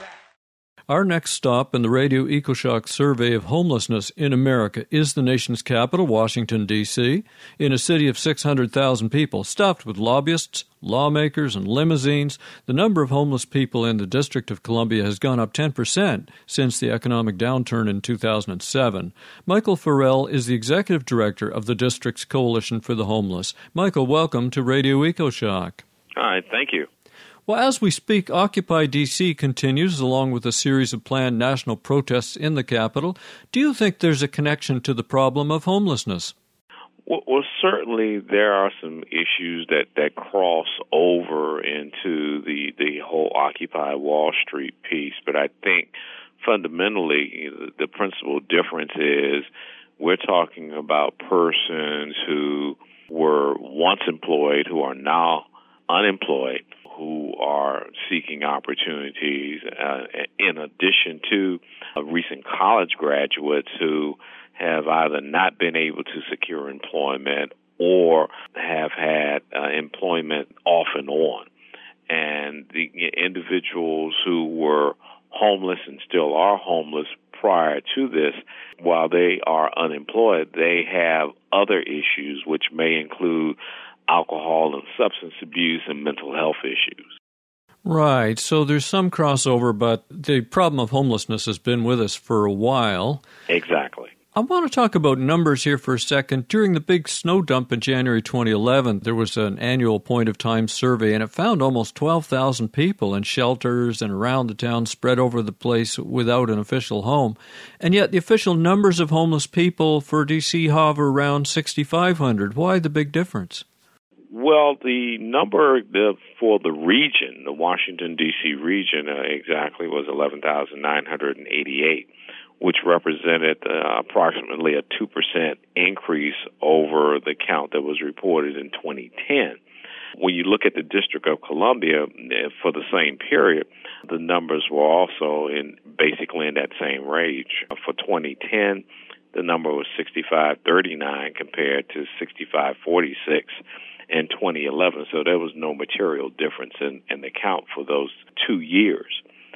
Speaker 2: Our next stop in the Radio EcoShock survey of homelessness in America is the nation's capital, Washington, D C, in a city of six hundred thousand people, stuffed with lobbyists, lawmakers, and limousines. The number of homeless people in the District of Columbia has gone up ten percent since the economic downturn in two thousand seven. Michael Farrell is the executive director of the district's Coalition for the Homeless. Michael, welcome to Radio EcoShock.
Speaker 7: Hi, thank you.
Speaker 2: Well, as we speak, Occupy D C continues along with a series of planned national protests in the capital. Do you think there's a connection to the problem of homelessness?
Speaker 7: Well, well certainly there are some issues that, that cross over into the, the whole Occupy Wall Street piece, but I think fundamentally the principal difference is we're talking about persons who were once employed, who are now unemployed, who are seeking opportunities, uh, in addition to uh, recent college graduates who have either not been able to secure employment or have had uh, employment off and on. And the individuals who were homeless and still are homeless prior to this, while they are unemployed, they have other issues which may include alcohol and substance abuse and mental health issues.
Speaker 2: Right. So there's some crossover, but the problem of homelessness has been with us for a while.
Speaker 7: Exactly.
Speaker 2: I want to talk about numbers here for a second. During the big snow dump in January twenty eleven, there was an annual point-of-time survey, and it found almost twelve thousand people in shelters and around the town spread over the place without an official home. And yet the official numbers of homeless people for D C hover around sixty-five hundred. Why the big difference?
Speaker 7: Well, the number the, for the region, the Washington, D C region, uh, exactly was eleven thousand nine hundred eighty-eight, which represented uh, approximately a two percent increase over the count that was reported in twenty ten. When you look at the District of Columbia for the same period, the numbers were also in basically in that same range. For twenty ten, the number was sixty-five thirty-nine compared to sixty-five forty-six in twenty eleven, so there was no material difference in, in the count for those two years.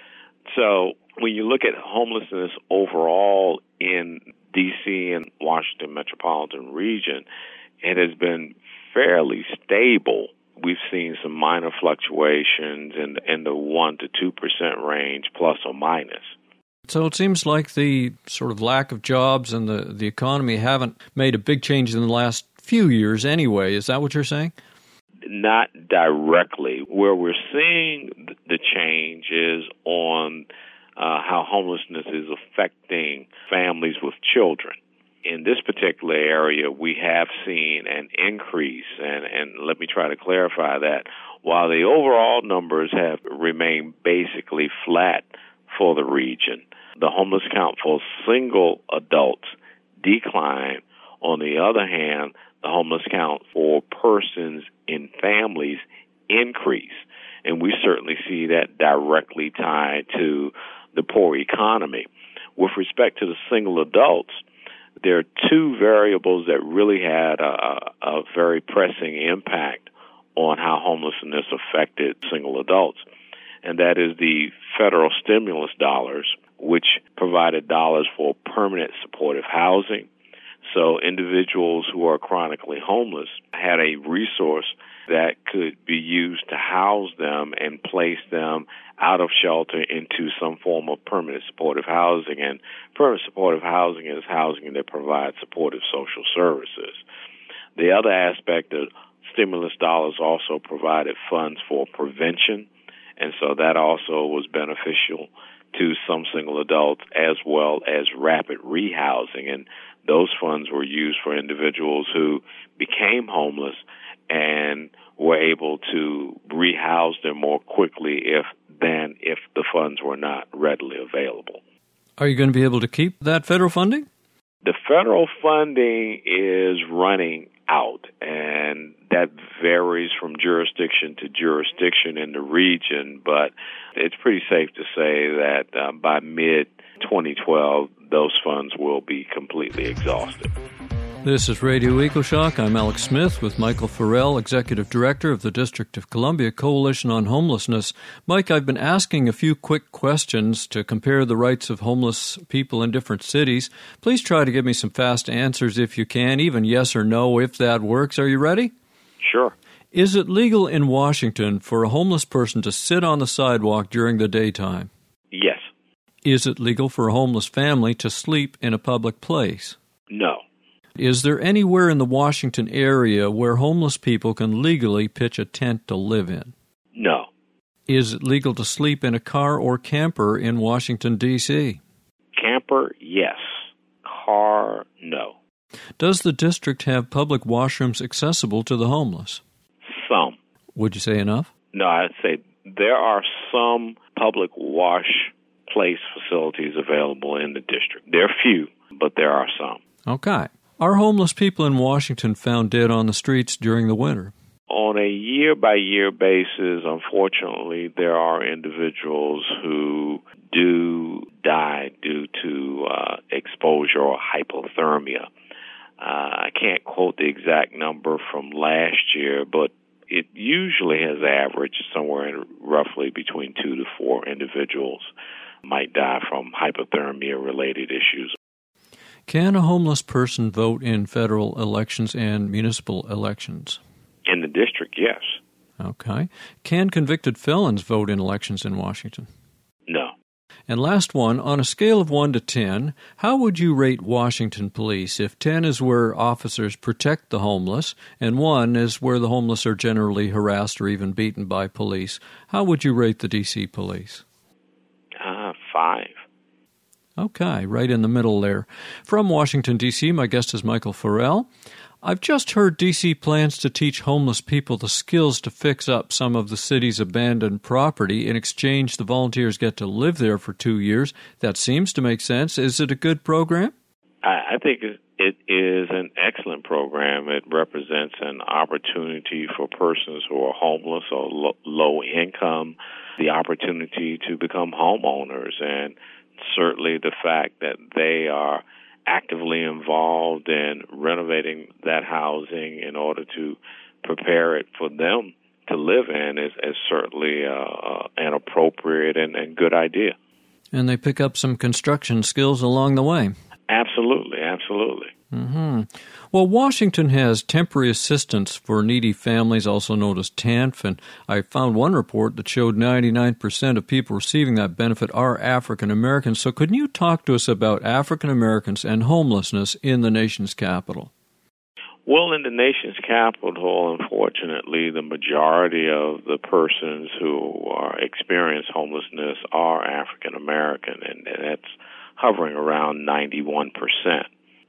Speaker 7: So when you look at homelessness overall in D C and Washington metropolitan region, it has been fairly stable. We've seen some minor fluctuations in, in the one to two percent range, plus or minus.
Speaker 2: So it seems like the sort of lack of jobs and the, the economy haven't made a big change in the last few years anyway. Is that what you're saying?
Speaker 7: Not directly. Where we're seeing the change is on uh, how homelessness is affecting families with children. In this particular area, we have seen an increase, and, and let me try to clarify that. While the overall numbers have remained basically flat for the region, the homeless count for single adults declined. On the other hand, the homeless count for persons in families increase. And we certainly see that directly tied to the poor economy. With respect to the single adults, there are two variables that really had a, a very pressing impact on how homelessness affected single adults. And that is the federal stimulus dollars, which provided dollars for permanent supportive housing. So individuals who are chronically homeless had a resource that could be used to house them and place them out of shelter into some form of permanent supportive housing. And permanent supportive housing is housing that provides supportive social services. The other aspect of stimulus dollars also provided funds for prevention, and so that also was beneficial to some single adults, as well as rapid rehousing. And those funds were used for individuals who became homeless and were able to rehouse them more quickly if than if the funds were not readily available.
Speaker 2: Are you going to be able to keep that federal funding?
Speaker 7: The federal funding is running out, and that varies from jurisdiction to jurisdiction in the region, but it's pretty safe to say that uh, by mid twenty twelve, those funds will be completely exhausted.
Speaker 2: This is Radio EcoShock. I'm Alex Smith with Michael Farrell, Executive Director of the District of Columbia Coalition on Homelessness. Mike, I've been asking a few quick questions to compare the rights of homeless people in different cities. Please try to give me some fast answers if you can, even yes or no if that works. Are you ready?
Speaker 7: Sure.
Speaker 2: Is it legal in Washington for a homeless person to sit on the sidewalk during the daytime?
Speaker 7: Yes.
Speaker 2: Is it legal for a homeless family to sleep in a public place?
Speaker 7: No.
Speaker 2: Is there anywhere in the Washington area where homeless people can legally pitch a tent to live in?
Speaker 7: No.
Speaker 2: Is it legal to sleep in a car or camper in Washington, D C?
Speaker 7: Camper, yes. Car, no.
Speaker 2: Does the district have public washrooms accessible to the homeless?
Speaker 7: Some.
Speaker 2: Would you say enough?
Speaker 7: No, I'd say there are some public wash place facilities available in the district. There are few, but there are some.
Speaker 2: Okay. Are homeless people in Washington found dead on the streets during the winter?
Speaker 7: On a year-by-year basis, unfortunately, there are individuals who do die due to uh, exposure or hypothermia. Uh, I can't quote the exact number from last year, but it usually has averaged somewhere in roughly between two to four individuals might die from hypothermia-related issues.
Speaker 2: Can a homeless person vote in federal elections and municipal elections?
Speaker 7: In the district, yes.
Speaker 2: Okay. Can convicted felons vote in elections in Washington?
Speaker 7: No.
Speaker 2: And last one, on a scale of one to ten, how would you rate Washington police if ten is where officers protect the homeless and one is where the homeless are generally harassed or even beaten by police? How would you rate the D C police?
Speaker 7: Uh, five.
Speaker 2: Okay, right in the middle there. From Washington, D C, my guest is Michael Farrell. I've just heard D C plans to teach homeless people the skills to fix up some of the city's abandoned property. In exchange, the volunteers get to live there for two years. That seems to make sense. Is it a good program?
Speaker 7: I, I think it is an excellent program. It represents an opportunity for persons who are homeless or lo- low income, the opportunity to become homeowners, and certainly the fact that they are actively involved in renovating that housing in order to prepare it for them to live in is, is certainly uh, an appropriate and, and good idea.
Speaker 2: And they pick up some construction skills along the way.
Speaker 7: Absolutely, absolutely.
Speaker 2: Mm-hmm. Well, Washington has temporary assistance for needy families, also known as T A N F, and I found one report that showed ninety-nine percent of people receiving that benefit are African Americans. So could you talk to us about African Americans and homelessness in the nation's capital?
Speaker 7: Well, in the nation's capital, unfortunately, the majority of the persons who are experience homelessness are African American, and that's hovering around ninety-one percent.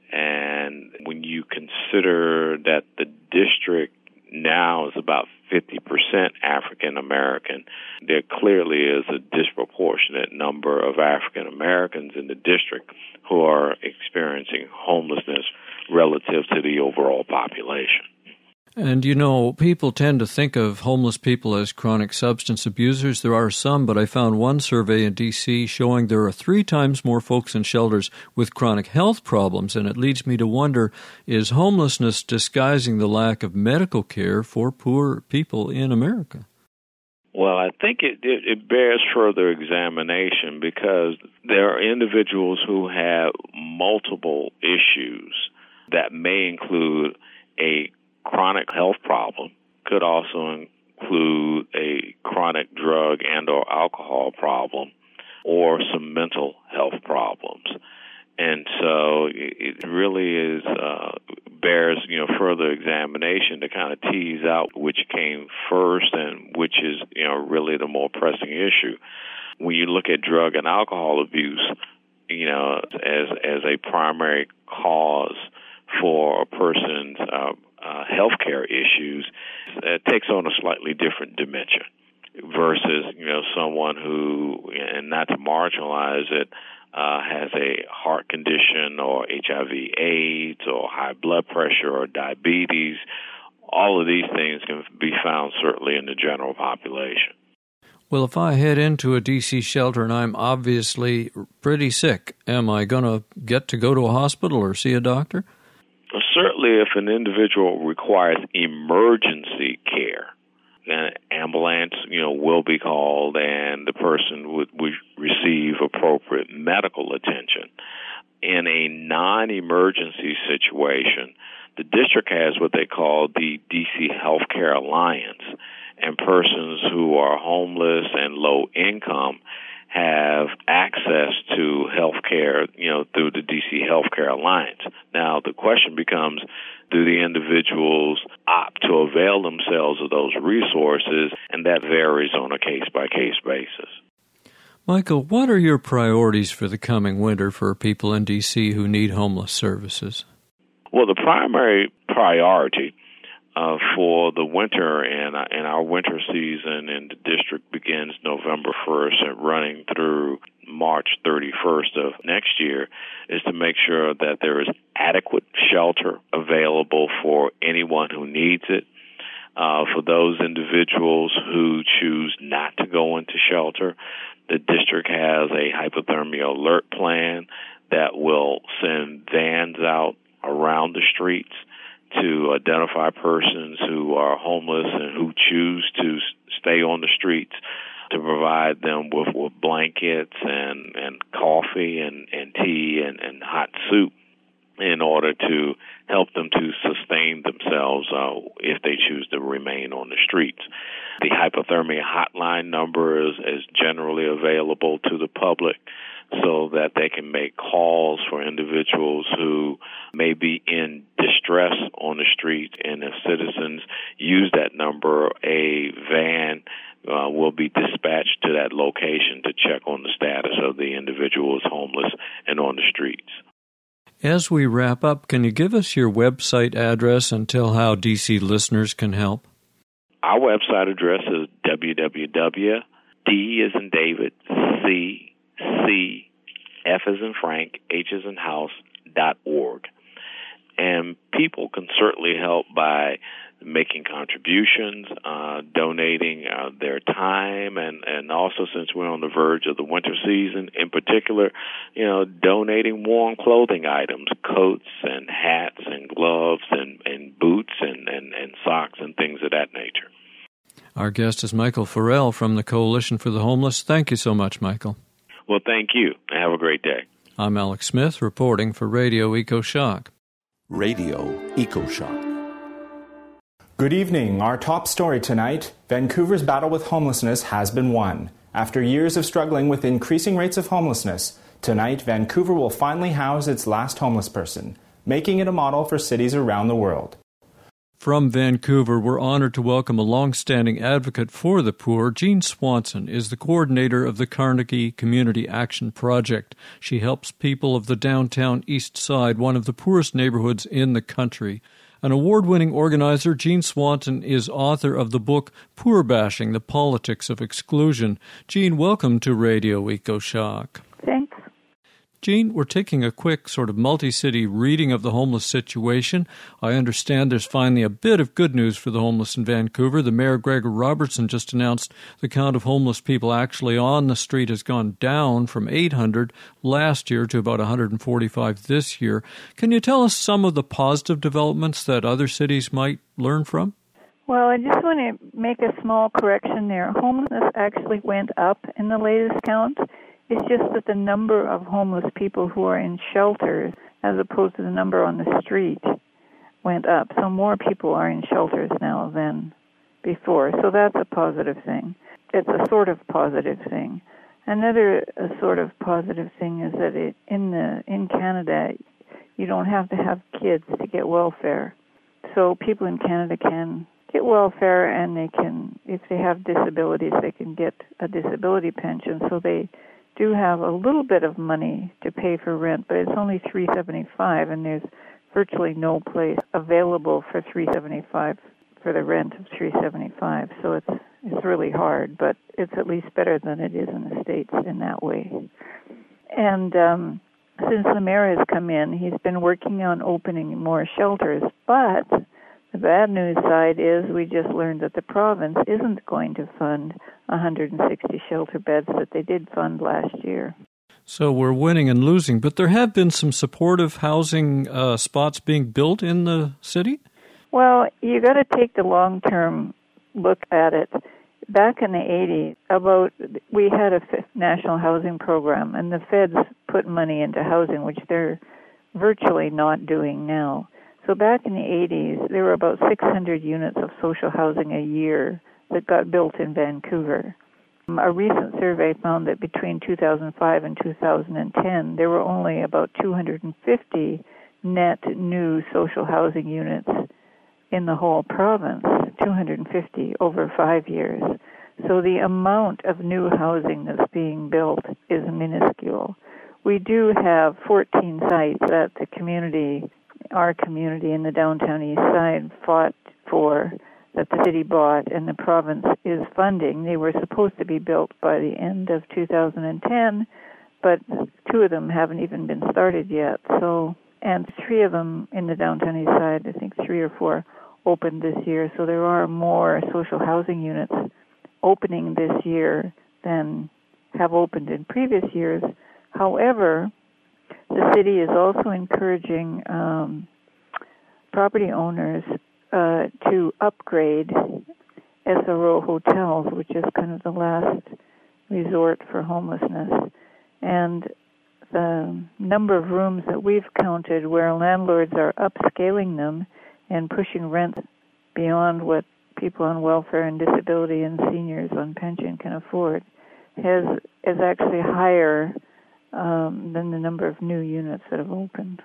Speaker 7: And when you consider that the district now is about fifty percent African American, there clearly is a disproportionate number of African Americans in the district who are experiencing homelessness relative to the overall population.
Speaker 2: And, you know, people tend to think of homeless people as chronic substance abusers. There are some, but I found one survey in D C showing there are three times more folks in shelters with chronic health problems, and it leads me to wonder, is homelessness disguising the lack of medical care for poor people in America?
Speaker 7: Well, I think it, it, it bears further examination because there are individuals who have multiple issues that may include a chronic health problem, could also include a chronic drug and or alcohol problem, or some mental health problems. And so it really is uh, bears you know further examination to kind of tease out which came first and which is you know really the more pressing issue. When you look at drug and alcohol abuse, you know as as a primary cause for a person's uh, uh, healthcare issues, it takes on a slightly different dimension versus, you know, someone who, and not to marginalize it, uh, has a heart condition or H I V AIDS or high blood pressure or diabetes. All of these things can be found certainly in the general population.
Speaker 2: Well, if I head into a D C shelter and I'm obviously pretty sick, am I going to get to go to a hospital or see a doctor?
Speaker 7: Certainly, if an individual requires emergency care, an ambulance, you know, will be called, and the person would, would receive appropriate medical attention. In a non-emergency situation, the district has what they call the D C Healthcare Alliance, and persons who are homeless and low income have access to health care, you know, through the D C Healthcare Alliance. Now, the question becomes, do the individuals opt to avail themselves of those resources? And that varies on a case-by-case basis.
Speaker 2: Michael, what are your priorities for the coming winter for people in D C who need homeless services?
Speaker 7: Well, the primary priority Uh, for the winter, and, uh, and our winter season in the district begins November first and running through March thirty-first of next year, is to make sure that there is adequate shelter available for anyone who needs it. Uh, for those individuals who choose not to go into shelter, the district has a hypothermia alert plan that will send vans out around the streets to identify persons who are homeless and who choose to stay on the streets, to provide them with, with blankets and, and coffee and, and tea and, and hot soup. in order to help them to sustain themselves uh, if they choose to remain on the streets. The hypothermia hotline number is, is generally available to the public so that they can make calls for individuals who may be in distress on the street. And if citizens use that number, a van uh, will be dispatched to that location to check on the status of the individual who is homeless and on the streets.
Speaker 2: As we wrap up, can you give us your website address and tell how D C listeners can help?
Speaker 7: Our website address is w w w dot D as in David, C, C, F as in Frank, H as in House, dot org. And people can certainly help by making contributions, uh, donating uh, their time, and, and also, since we're on the verge of the winter season, in particular, you know, donating warm clothing items, coats and hats and gloves and, and boots and, and, and socks and things of that nature.
Speaker 2: Our guest is Michael Farrell from the Coalition for the Homeless. Thank you so much, Michael.
Speaker 7: Well, thank you. Have a great day.
Speaker 2: I'm Alex Smith, reporting for Radio EcoShock.
Speaker 8: Radio EcoShock.
Speaker 9: Good evening. Our top story tonight, Vancouver's battle with homelessness has been won. After years of struggling with increasing rates of homelessness, tonight Vancouver will finally house its last homeless person, making it a model for cities around the world.
Speaker 2: From Vancouver, we're honored to welcome a long-standing advocate for the poor. Jean Swanson is the coordinator of the Carnegie Community Action Project. She helps people of the downtown East Side, one of the poorest neighborhoods in the country. An award-winning organizer, Jean Swanson is author of the book Poor Bashing, The Politics of Exclusion. Jean, welcome to Radio EcoShock.
Speaker 10: Thanks.
Speaker 2: Jean, we're taking a quick sort of multi-city reading of the homeless situation. I understand there's finally a bit of good news for the homeless in Vancouver. The Mayor, Gregor Robertson, just announced the count of homeless people actually on the street has gone down from eight hundred last year to about one hundred forty-five this year. Can you tell us some of the positive developments that other cities might learn from?
Speaker 10: Well, I just want to make a small correction there. Homelessness actually went up in the latest count. It's just that the number of homeless people who are in shelters as opposed to the number on the street went up. So more people are in shelters now than before. So that's a positive thing. It's a sort of positive thing. Another a sort of positive thing is that it, in the in Canada, you don't have to have kids to get welfare. So people in Canada can get welfare, and they can, if they have disabilities, they can get a disability pension. So they do have a little bit of money to pay for rent, but it's only three dollars and seventy-five cents, and there's virtually no place available for three dollars and seventy-five cents for the rent of three dollars and seventy-five cents. So it's it's really hard, but it's at least better than it is in the States in that way. And um, since the mayor has come in, he's been working on opening more shelters, but the bad news side is we just learned that the province isn't going to fund one hundred sixty shelter beds that they did fund last year.
Speaker 2: So we're winning and losing, but there have been some supportive housing uh, spots being built in the city?
Speaker 10: Well, you got to take the long-term look at it. Back in the eighties, about we had a national housing program, and the feds put money into housing, which they're virtually not doing now. So back in the eighties, there were about six hundred units of social housing a year that got built in Vancouver. A recent survey found that between two thousand five and two thousand ten, there were only about two hundred fifty net new social housing units in the whole province, two hundred fifty over five years. So the amount of new housing that's being built is minuscule. We do have fourteen sites that the community our community in the downtown East Side fought for, that the city bought and the province is funding. They were supposed to be built by the end of two thousand ten, but two of them haven't even been started yet. So, and three of them in the downtown East Side, I think three or four, opened this year. So there are more social housing units opening this year than have opened in previous years. However, the city is also encouraging um, property owners uh, to upgrade S R O hotels, which is kind of the last resort for homelessness. And the number of rooms that we've counted where landlords are upscaling them and pushing rents beyond what people on welfare and disability and seniors on pension can afford has is actually higher um, than the number of new units that have opened.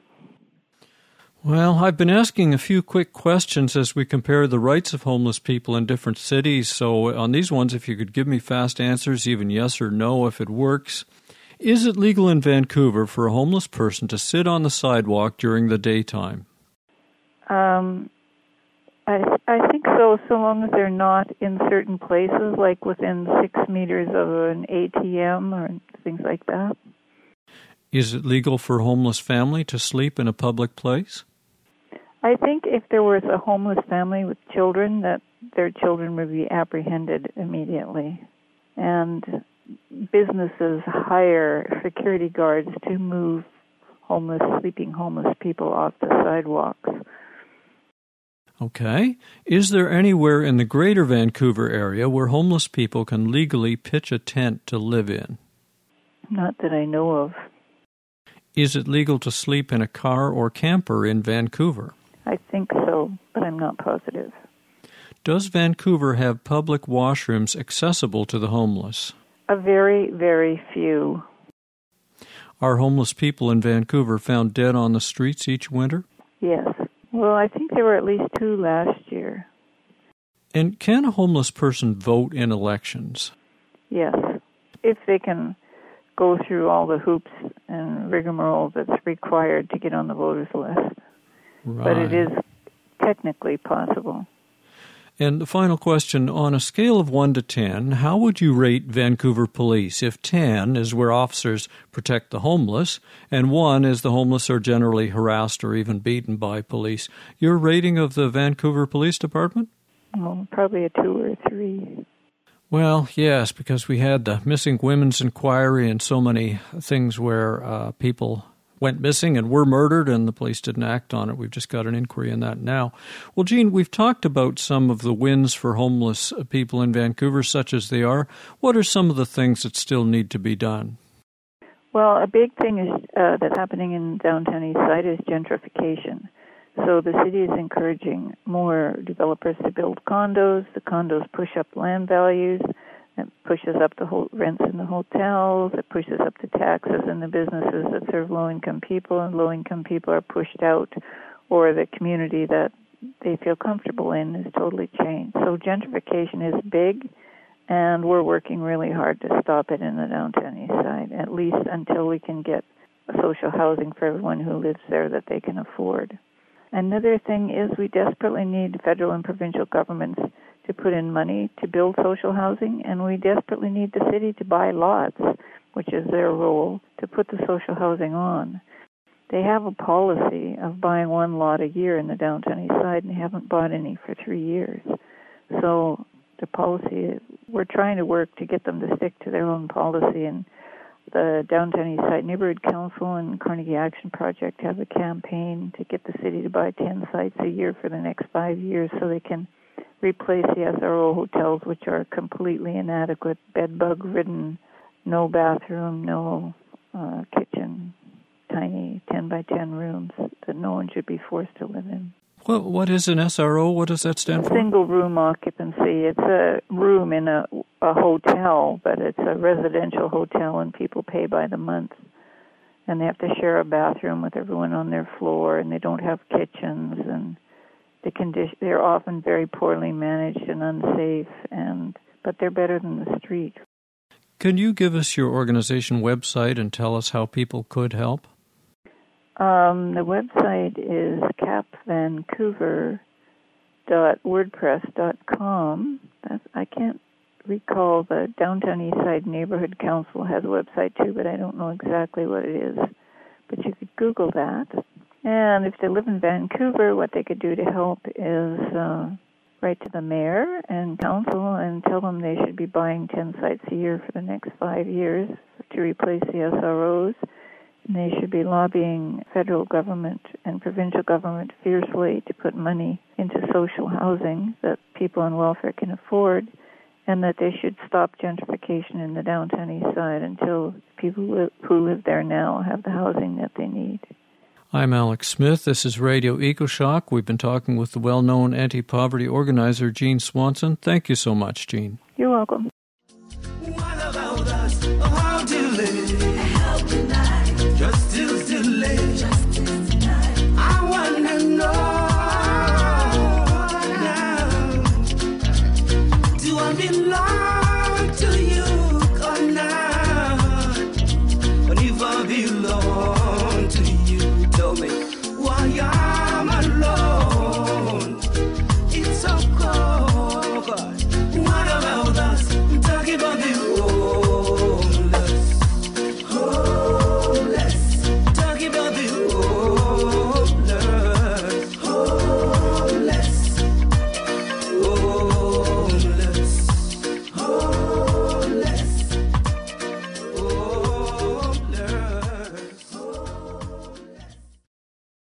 Speaker 2: Well, I've been asking a few quick questions as we compare the rights of homeless people in different cities. So on these ones, if you could give me fast answers, even yes or no, if it works. Is it legal in Vancouver for a homeless person to sit on the sidewalk during the daytime?
Speaker 10: Um, I, I think so, so long as they're not in certain places, like within six meters of an A T M or things like that.
Speaker 2: Is it legal for a homeless family to sleep in a public place?
Speaker 10: I think if there was a homeless family with children, that their children would be apprehended immediately. And businesses hire security guards to move homeless, sleeping homeless people off the sidewalks.
Speaker 2: Okay. Is there anywhere in the greater Vancouver area where homeless people can legally pitch a tent to live in?
Speaker 10: Not that I know of.
Speaker 2: Is it legal to sleep in a car or camper in Vancouver?
Speaker 10: I think so, but I'm not positive.
Speaker 2: Does Vancouver have public washrooms accessible to the homeless?
Speaker 10: A very, very few.
Speaker 2: Are homeless people in Vancouver found dead on the streets each winter?
Speaker 10: Yes. Well, I think there were at least two last year.
Speaker 2: And can a homeless person vote in elections?
Speaker 10: Yes. If they can go through all the hoops and rigmarole that's required to get on the voters list.
Speaker 2: Right.
Speaker 10: But it is technically possible.
Speaker 2: And the final question, on a scale of one to ten, how would you rate Vancouver police? If ten is where officers protect the homeless, and one is the homeless are generally harassed or even beaten by police, your rating of the Vancouver Police Department?
Speaker 10: Oh, probably a two or a three.
Speaker 2: Well, yes, because we had the missing women's inquiry and so many things where uh, people went missing and were murdered and the police didn't act on it. We've just got an inquiry in that now. Well, Jean, we've talked about some of the wins for homeless people in Vancouver, such as they are. What are some of the things that still need to be done?
Speaker 10: Well, a big thing is uh, that's happening in downtown Eastside is gentrification. So the city is encouraging more developers to build condos. The condos push up land values. It pushes up the ho- rents in the hotels. It pushes up the taxes in the businesses that serve low-income people, and low-income people are pushed out, or the community that they feel comfortable in is totally changed. So gentrification is big, and we're working really hard to stop it in the downtown east side, at least until we can get social housing for everyone who lives there that they can afford. Another thing is we desperately need federal and provincial governments to put in money to build social housing, and we desperately need the city to buy lots, which is their role, to put the social housing on. They have a policy of buying one lot a year in the downtown east side, and they haven't bought any for three years. So the policy, we're trying to work to get them to stick to their own policy, and the Downtown East Side Neighborhood Council and Carnegie Action Project have a campaign to get the city to buy ten sites a year for the next five years so they can replace the S R O hotels, which are completely inadequate, bed-bug-ridden, no bathroom, no uh, kitchen, tiny ten by ten rooms that no one should be forced to live in.
Speaker 2: What, what is an S R O? What does that stand for?
Speaker 10: Single room occupancy. It's a room in a, a hotel, but it's a residential hotel, and people pay by the month. And they have to share a bathroom with everyone on their floor, and they don't have kitchens, and the condition, they're often very poorly managed and unsafe, and but they're better than the street.
Speaker 2: Can you give us your organization website and tell us how people could help?
Speaker 10: Um, the website is cap vancouver dot wordpress dot com. That's, I can't recall. The Downtown Eastside Neighborhood Council has a website too, but I don't know exactly what it is. But you could Google that. And if they live in Vancouver, what they could do to help is uh, write to the mayor and council and tell them they should be buying ten sites a year for the next five years to replace the S R Os. And they should be lobbying federal government and provincial government fiercely to put money into social housing that people on welfare can afford, and that they should stop gentrification in the downtown east side until people who, who live there now have the housing that they need.
Speaker 2: I'm Alex Smith. This is Radio EcoShock. We've been talking with the well-known anti-poverty organizer, Jean Swanson. Thank you so much, Jean.
Speaker 10: You're welcome.